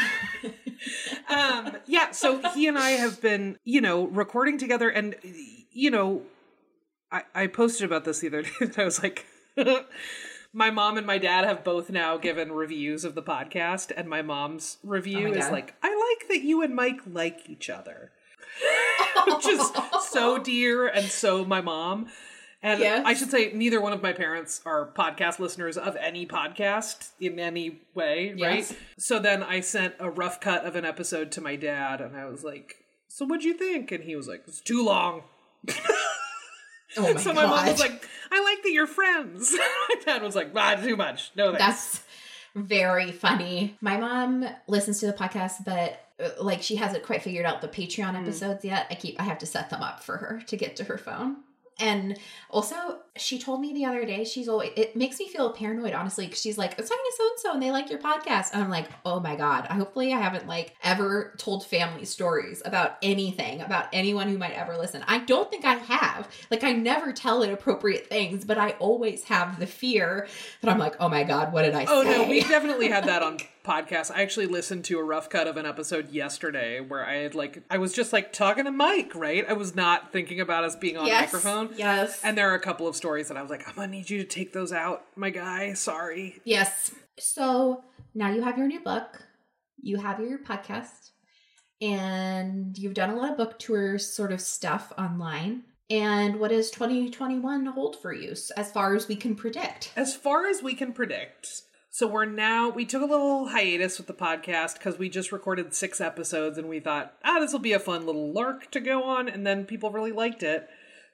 um, yeah, so he and I have been, you know, recording together, and, you know, I, I posted about this the other day. I was like, my mom and my dad have both now given reviews of the podcast, and my mom's review Oh my is God. like, I like that you and Mike like each other. Which is so dear and so my mom. And Yes. I should say, neither one of my parents are podcast listeners of any podcast in any way, Yes. right? So then I sent a rough cut of an episode to my dad, and I was like, so what'd you think? And he was like, it's too long. Oh my so my mom God. was like, I like that you're friends. My dad was like, ah, too much. No thanks. That's very funny. My mom listens to the podcast, but uh, like she hasn't quite figured out the Patreon Mm. episodes yet. I keep I have to set them up for her to get to her phone. And also, she told me the other day, she's always, it makes me feel paranoid, honestly, because she's like, I was talking to so-and-so and they like your podcast. And I'm like, oh my God, hopefully I haven't like ever told family stories about anything, about anyone who might ever listen. I don't think I have. Like, I never tell inappropriate things, but I always have the fear that I'm like, oh my God, what did I Oh say? no, we definitely had that on podcasts. I actually listened to a rough cut of an episode yesterday where I had like, I was just like talking to Mike, right? I was not thinking about us being on Yes, microphone. yes. And there are a couple of stories that I was like, I'm gonna need you to take those out, my guy. Sorry. Yes. So now you have your new book, you have your podcast, and you've done a lot of book tours sort of stuff online. And what does twenty twenty-one hold for you as far as we can predict? As far as we can predict. So we're now, we took a little hiatus with the podcast because we just recorded six episodes and we thought, ah, this will be a fun little lark to go on. And then people really liked it.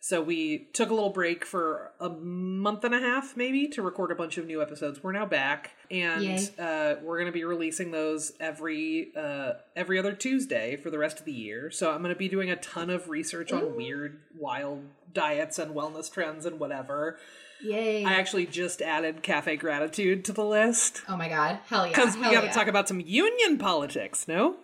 So we took a little break for a month and a half, maybe, to record a bunch of new episodes. We're now back, and uh, we're going to be releasing those every uh, every other Tuesday for the rest of the year. So I'm going to be doing a ton of research on Ooh. weird, wild diets and wellness trends and whatever. Yay. I actually just added Cafe Gratitude to the list. Oh my god, hell yeah. Because we got to yeah. talk about some union politics, no?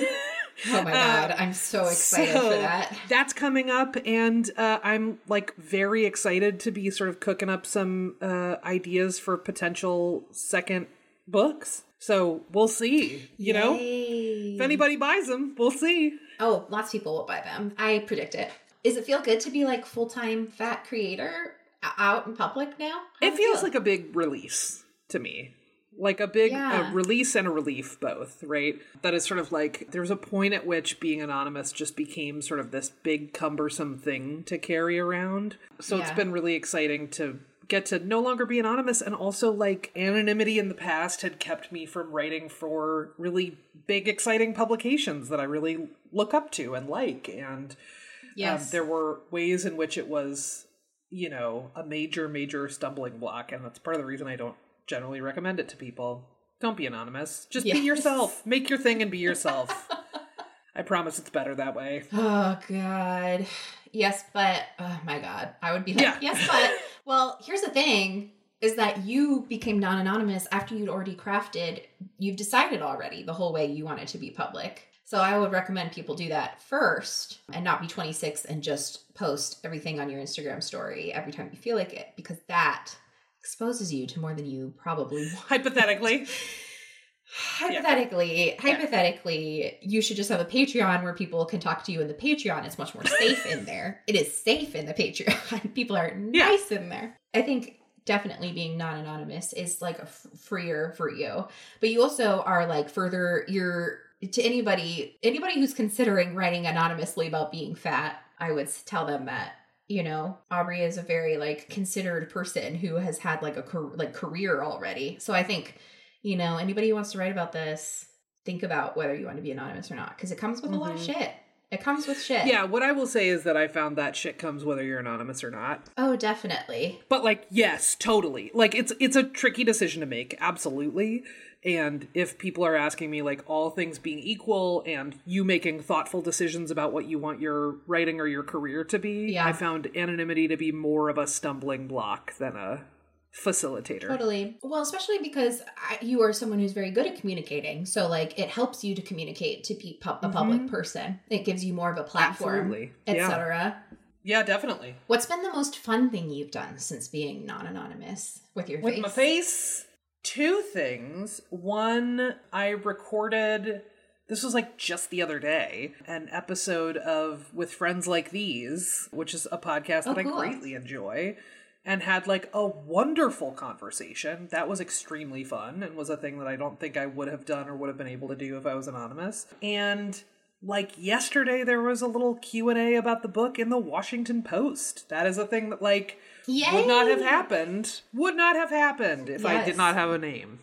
Oh my god, uh, I'm so excited so for that. That's coming up, and uh, I'm like very excited to be sort of cooking up some uh, ideas for potential second books. So we'll see, you Yay. know? If anybody buys them, we'll see. Oh, lots of people will buy them. I predict it. Does it feel good to be like full-time fat creator out in public now? How it feels feel? like a big release to me. Like a big yeah. a release and a relief both, right? That is sort of like, there's a point at which being anonymous just became sort of this big cumbersome thing to carry around. So yeah. it's been really exciting to get to no longer be anonymous, and also like anonymity in the past had kept me from writing for really big, exciting publications that I really look up to and like. And yes. um, there were ways in which it was, you know, a major, major stumbling block. And that's part of the reason I don't generally recommend it to people. Don't be anonymous. Just yes. be yourself. Make your thing and be yourself. I promise it's better that way. Oh, God. Yes, but, oh my God. I would be like, yeah. yes, but, well, here's the thing, is that you became non-anonymous after you'd already crafted, you've decided already the whole way you want it to be public. So I would recommend people do that first and not be twenty-six and just post everything on your Instagram story every time you feel like it, because that exposes you to more than you probably want. Hypothetically. Hypothetically, yeah. hypothetically, you should just have a Patreon where people can talk to you in the Patreon. It's much more safe in there. It is safe in the Patreon. People are nice yeah. in there. I think definitely being non-anonymous is like a f- freer for you. But you also are like further, you're to anybody, anybody who's considering writing anonymously about being fat, I would tell them that, you know, Aubrey is a very like considered person who has had like a car- like career already. So I think, you know, anybody who wants to write about this, think about whether you want to be anonymous or not, because it comes with mm-hmm. a lot of shit. It comes with shit. Yeah, what I will say is that I found that shit comes whether you're anonymous or not. Oh, definitely. But like, yes, totally. Like, it's it's a tricky decision to make, absolutely. And if people are asking me, like, all things being equal and you making thoughtful decisions about what you want your writing or your career to be, yeah. I found anonymity to be more of a stumbling block than a facilitator. Totally. Well, especially because I, you are someone who's very good at communicating. So, like, it helps you to communicate to pe- pu- a public mm-hmm. person. It gives you more of a platform, et cetera. Yeah. yeah, definitely. What's been the most fun thing you've done since being non-anonymous with your with face? With my face? Two things. One, I recorded, this was like just the other day, an episode of With Friends Like These, which is a podcast oh, that cool. I greatly enjoy, and had like a wonderful conversation. That was extremely fun and was a thing that I don't think I would have done or would have been able to do if I was anonymous. And like yesterday, there was a little Q and A about the book in the Washington Post. That is a thing that like Yay. would not have happened. Would not have happened if yes. I did not have a name.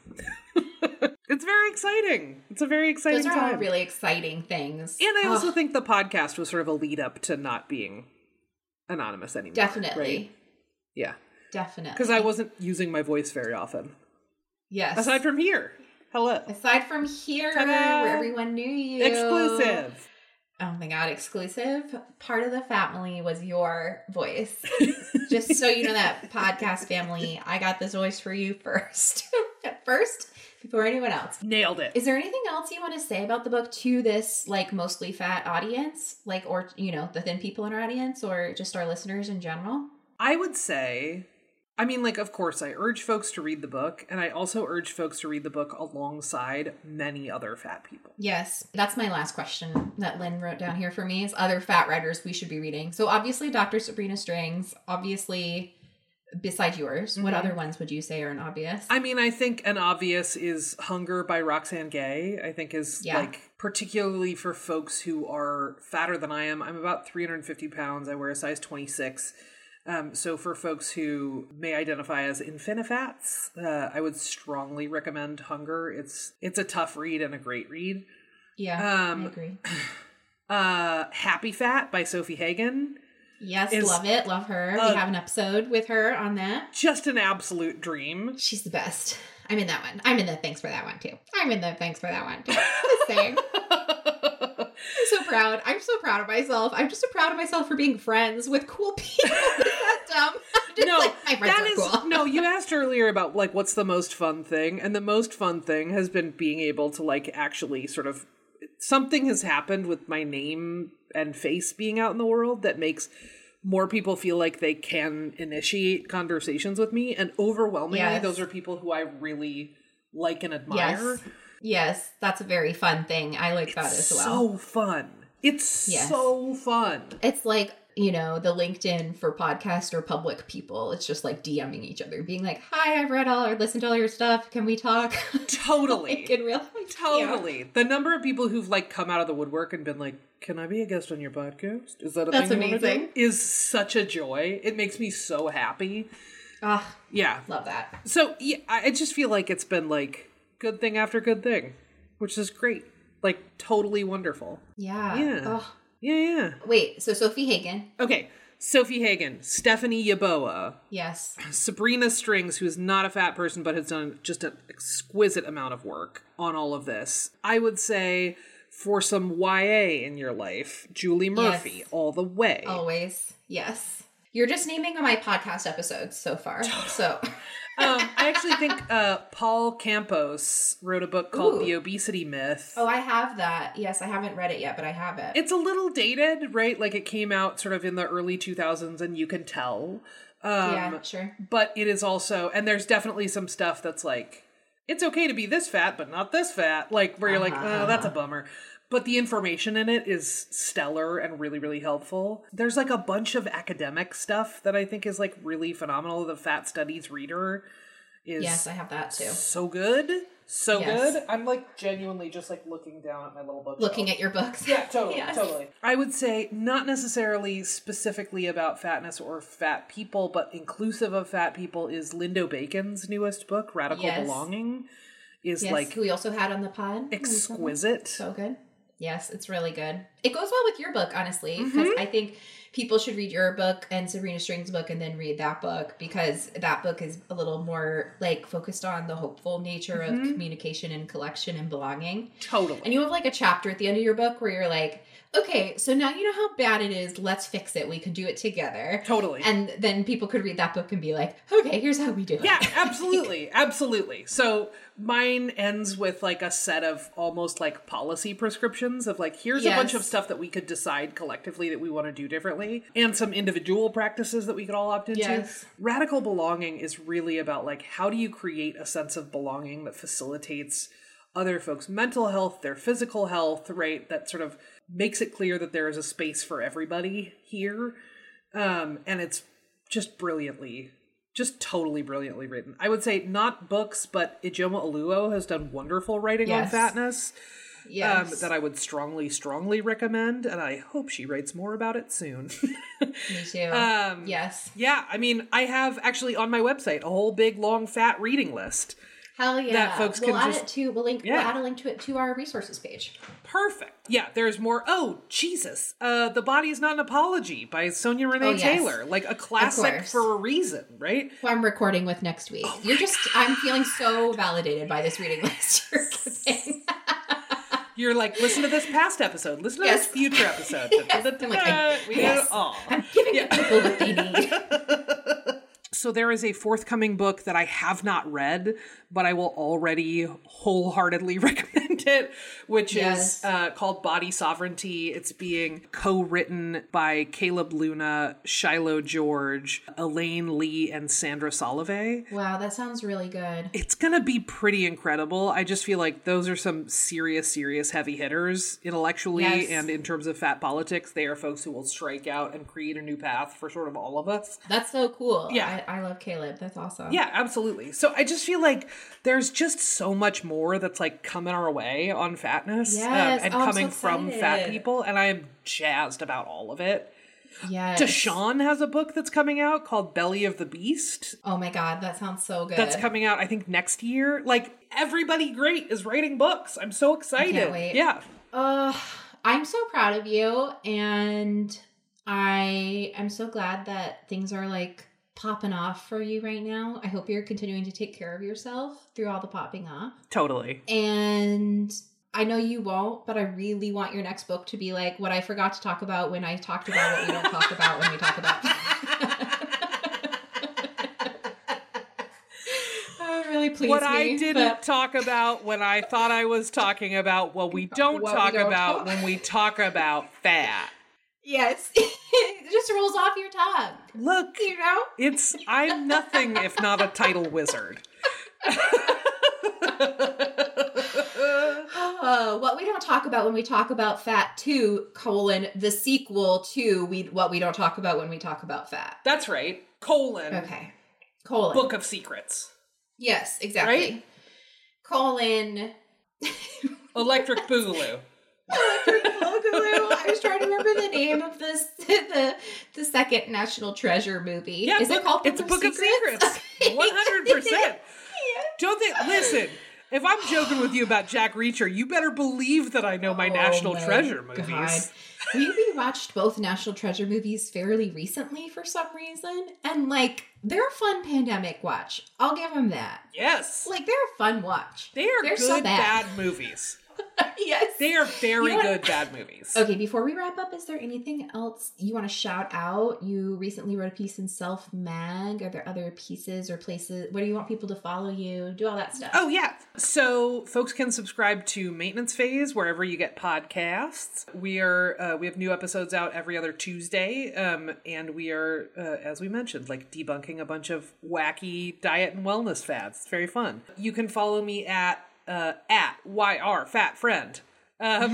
It's very exciting. It's a very exciting time. Those are time. all really exciting things. And I also oh. think the podcast was sort of a lead up to not being anonymous anymore. Definitely. Right? Yeah. Definitely. Because I wasn't using my voice very often. Yes. Aside from here. Hello. Aside from here, Ta-da! where everyone knew you. Exclusive. Oh my God, exclusive. Part of the family was your voice. Just so you know that, podcast family, I got this voice for you first. First, before anyone else. Nailed it. Is there anything else you want to say about the book to this, like, mostly fat audience? Like, or, you know, the thin people in our audience, or just our listeners in general? I would say, I mean, like, of course, I urge folks to read the book, and I also urge folks to read the book alongside many other fat people. Yes. That's my last question that Lynn wrote down here for me, is other fat writers we should be reading. So obviously Doctor Sabrina Strings, obviously, besides yours, mm-hmm. what other ones would you say are an obvious? I mean, I think an obvious is Hunger by Roxane Gay, I think is, yeah. like, particularly for folks who are fatter than I am. I'm about three hundred fifty pounds. I wear a size twenty-six. Um, so for folks who may identify as infinifats, uh, I would strongly recommend Hunger. It's it's a tough read and a great read. Yeah, um, I agree. Uh, Happy Fat by Sophie Hagen. Yes, is, love it. Love her. uh, we have an episode with her on that. Just an absolute dream. She's the best. I'm in that one. I'm in the thanks for that one too. I'm in the thanks for that one too. Just saying. I'm so proud. I'm so proud of myself. I'm just so proud of myself for being friends with cool people. Is that dumb? I'm just No, like, my friends that are is cool. no. You asked earlier about like what's the most fun thing, and the most fun thing has been being able to like actually sort of something has happened with my name and face being out in the world that makes more people feel like they can initiate conversations with me, and overwhelmingly, Yes. those are people who I really like and admire. Yes. Yes, that's a very fun thing. I like that as well. So fun. It's Yes. so fun. It's like, you know, the LinkedIn for podcast or public people. It's just like DMing each other, being like, hi, I've read all or listened to all your stuff. Can we talk? Totally. Like, in real life. Totally. The number of people who've like come out of the woodwork and been like, can I be a guest on your podcast? Is that a That's thing you wanna do?" amazing. Is such a joy. It makes me so happy. Ah, Yeah. love that. So yeah, I I just feel like it's been like good thing after good thing, which is great. Like totally wonderful. Yeah. Yeah. Oh. Yeah, yeah. Wait, so Sophie Hagen. Okay. Sophie Hagen, Stephanie Yaboa, Yes. Sabrina Strings, who is not a fat person but has done just an exquisite amount of work on all of this. I would say for some Y A in your life, Julie Murphy, Yes. all the way. Always. Yes. You're just naming my podcast episodes so far. So um, I actually think uh, Paul Campos wrote a book called Ooh. The Obesity Myth. Oh, I have that. Yes, I haven't read it yet, but I have it. It's a little dated, right? Like it came out sort of in the early two thousands and you can tell. Um, yeah, sure. But it is also, and there's definitely some stuff that's like, it's okay to be this fat, but not this fat. Like where you're like, Uh-huh. oh, that's a bummer. But the information in it is stellar and really, really helpful. There's like a bunch of academic stuff that I think is like really phenomenal. The Fat Studies Reader is Yes, I have that too. so good. So Yes. good. I'm like genuinely just like looking down at my little book. Looking at your books. Yeah, totally, Yes. totally. I would say not necessarily specifically about fatness or fat people, but inclusive of fat people is Lindo Bacon's newest book, Radical Yes. Belonging, is Yes, like who we also had on the pod. exquisite. So good. Yes, it's really good. It goes well with your book, honestly, because Mm-hmm. I think people should read your book and Sabrina Strings' book and then read that book, because that book is a little more like focused on the hopeful nature Mm-hmm. of communication and collection and belonging. Totally. And you have like a chapter at the end of your book where you're like, okay, so now you know how bad it is. Let's fix it. We can do it together. Totally. And then people could read that book and be like, okay, here's how we do it. Yeah, absolutely. Absolutely. So mine ends with like a set of almost like policy prescriptions of like, here's a bunch Yes. of stuff that we could decide collectively that we want to do differently, and some individual practices that we could all opt into. Yes. Radical belonging is really about like, how do you create a sense of belonging that facilitates other folks' mental health, their physical health, right? That sort of makes it clear that there is a space for everybody here. Um, and it's just brilliantly, just totally brilliantly written. I would say not books, but Ijoma Oluo has done wonderful writing on Yes. fatness. Yes. Um, that I would strongly, strongly recommend, and I hope she writes more about it soon. Me too. Um, yes. Yeah, I mean, I have actually on my website a whole big, long, fat reading list. Hell yeah. that folks we'll can add just- it to we'll link Yeah. we'll add a link to it to our resources page. Perfect. Yeah, there's more. Oh, Jesus. Uh, The Body is Not an Apology by Sonia Renee Oh, yes. Taylor. Like a classic course. for a reason, right? Who I'm recording with next week. Oh You're just I'm feeling so validated by this reading list you're giving. You're like, listen to this past episode. Listen to Yes. this future episode. Yes. Da, da, da, I'm like, I- we did yes. it all. I'm giving Yeah. the people what they need. So there is a forthcoming book that I have not read, but I will already wholeheartedly recommend it, which Yes. is uh, called Body Sovereignty. It's being co-written by Caleb Luna, Shiloh George, Elaine Lee, and Sandra Solovey. Wow, that sounds really good. It's going to be pretty incredible. I just feel like those are some serious, serious heavy hitters intellectually Yes. and in terms of fat politics. They are folks who will strike out and create a new path for sort of all of us. That's so cool. Yeah. I, I love Caleb. That's awesome. Yeah, absolutely. So I just feel like there's just so much more that's like coming our way on fatness um, Yes. and Oh, I'm so coming from fat excited. people. And I am jazzed about all of it. Yes. Deshaun has a book that's coming out called Belly of the Beast. Oh my god, that sounds so good. That's coming out, I think, next year. Like, everybody great is writing books. I'm so excited. can't wait. Yeah. Uh, I'm so proud of you, and I am so glad that things are like popping off for you right now. I hope you're continuing to take care of yourself through all the popping off. Totally. And I know you won't, but I really want your next book to be like what I forgot to talk about when I talked about what we don't talk about when we talk about. Oh, really pleased What me, I didn't but... talk about when I thought I was talking about what we don't What talk we don't about talk- when we talk about fat. Yes. It just rolls off your tongue. Look, You know? it's I'm nothing if not a title wizard. Uh, what we don't talk about when we talk about Fat two, colon, the sequel to we what we don't talk about when we talk about Fat. That's right. Colon. Okay. Colon. Book of Secrets. Yes, exactly. Right? Colon. Electric Boogaloo. Electric Boogaloo. I was trying to remember the name of this the the second National Treasure movie. Yeah, Is book, it called Book it's of Book of Secrets? Secrets. One hundred percent. Yeah. Don't think. Listen, if I'm joking with you about Jack Reacher, you better believe that I know my Oh National my Treasure movies. God. We rewatched both National Treasure movies fairly recently for some reason, and like they're a fun pandemic watch. I'll give them that. Yes, Like they're a fun watch. they are They're good so bad. bad movies. Yes, They are very You know what? good bad movies. Okay, before we wrap up, is there anything else you want to shout out? You recently wrote a piece in Self Mag. Are there other pieces or places? Where do you want people to follow you? Do all that stuff. Oh, yeah. So folks can subscribe to Maintenance Phase wherever you get podcasts. We are uh, we have new episodes out every other Tuesday, um, and we are, uh, as we mentioned, like debunking a bunch of wacky diet and wellness fads. It's very fun. You can follow me at uh, at Y R Fat Friend um,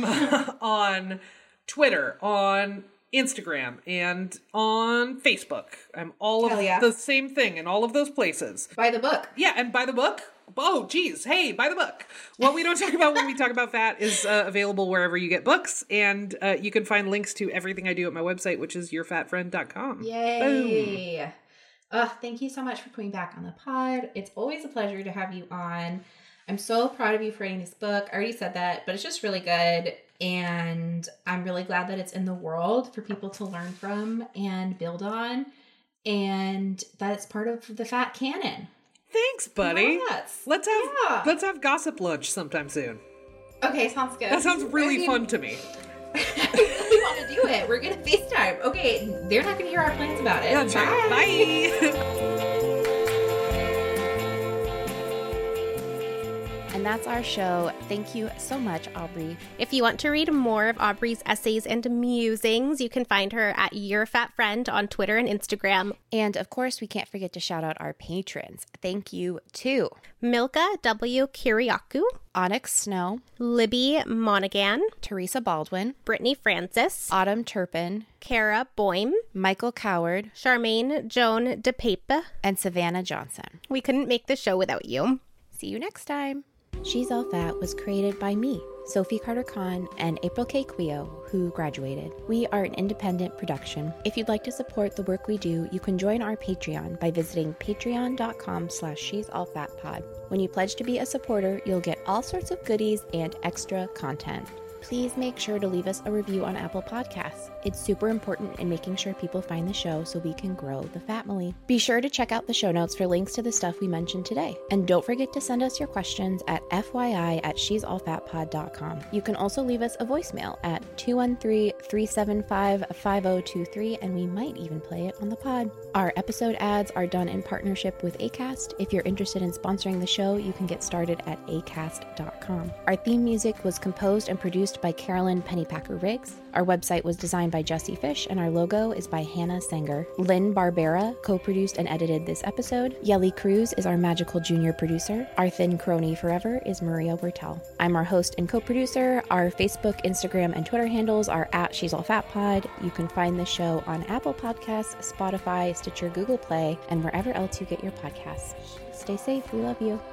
on Twitter, on Instagram, and on Facebook. I'm all Hell of yeah. the same thing in all of those places. Buy the book. Yeah, and buy the book. Oh, geez. Hey, buy the book. What we don't talk about when we talk about fat is uh, available wherever you get books. And uh, you can find links to everything I do at my website, which is your fat friend dot com. Yay. Uh, thank you so much for coming back on the pod. It's always a pleasure to have you on. I'm so proud of you for writing this book. I already said that, but it's just really good. And I'm really glad that it's in the world for people to learn from and build on. And that it's part of the fat canon. Thanks, buddy. Congrats. Let's have Yeah. let's have gossip lunch sometime soon. Okay, sounds good. That sounds really I mean, fun to me. I really want to do it. We're going to FaceTime. Okay, they're not going to hear our plans about it. That's right. Bye. And that's our show. Thank you so much, Aubrey. If you want to read more of Aubrey's essays and musings, you can find her at Your Fat Friend on Twitter and Instagram. And of course, we can't forget to shout out our patrons. Thank you to Milka W. Kiriakou, Onyx Snow, Libby Monaghan, Teresa Baldwin, Brittany Francis, Autumn Turpin, Kara Boym, Michael Coward, Charmaine Joan DePape. and Savannah Johnson. We couldn't make the show without you. See you next time. She's All Fat was created by me, Sophie Carter-Kahn, and April K. Quio, who graduated. We are an independent production. If you'd like to support the work we do, you can join our Patreon by visiting patreon.com slash she's all fat pod. When you pledge to be a supporter, you'll get all sorts of goodies and extra content. Please make sure to leave us a review on Apple Podcasts. It's super important in making sure people find the show so we can grow the family. Be sure to check out the show notes for links to the stuff we mentioned today. And don't forget to send us your questions at F Y I at she's all fat pod dot com. You can also leave us a voicemail at two one three, three seven five, five zero two three and we might even play it on the pod. Our episode ads are done in partnership with Acast. If you're interested in sponsoring the show, you can get started at acast dot com. Our theme music was composed and produced by Carolyn Pennypacker Riggs. Our website was designed by Jesse Fish, and our logo is by Hannah Sanger. Lynn Barbera co-produced and edited this episode. Yelly Cruz is our magical junior producer. Our thin crony forever is Maria Wertel. I'm our host and co-producer. Our Facebook, Instagram, and Twitter handles are at She's All Fat Pod. You can find the show on Apple Podcasts, Spotify, Stitcher, Google Play, and wherever else you get your podcasts. Stay safe. We love you.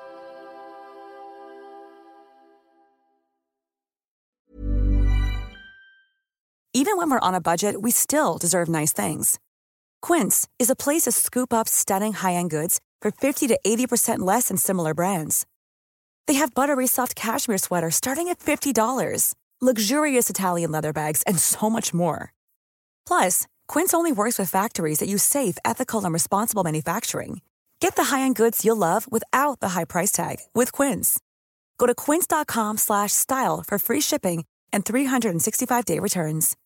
Even when we're on a budget, we still deserve nice things. Quince is a place to scoop up stunning high-end goods for fifty to eighty percent less than similar brands. They have buttery soft cashmere sweaters starting at fifty dollars, luxurious Italian leather bags, and so much more. Plus, Quince only works with factories that use safe, ethical, and responsible manufacturing. Get the high-end goods you'll love without the high price tag with Quince. Go to quince.com slash style for free shipping and three sixty-five day returns.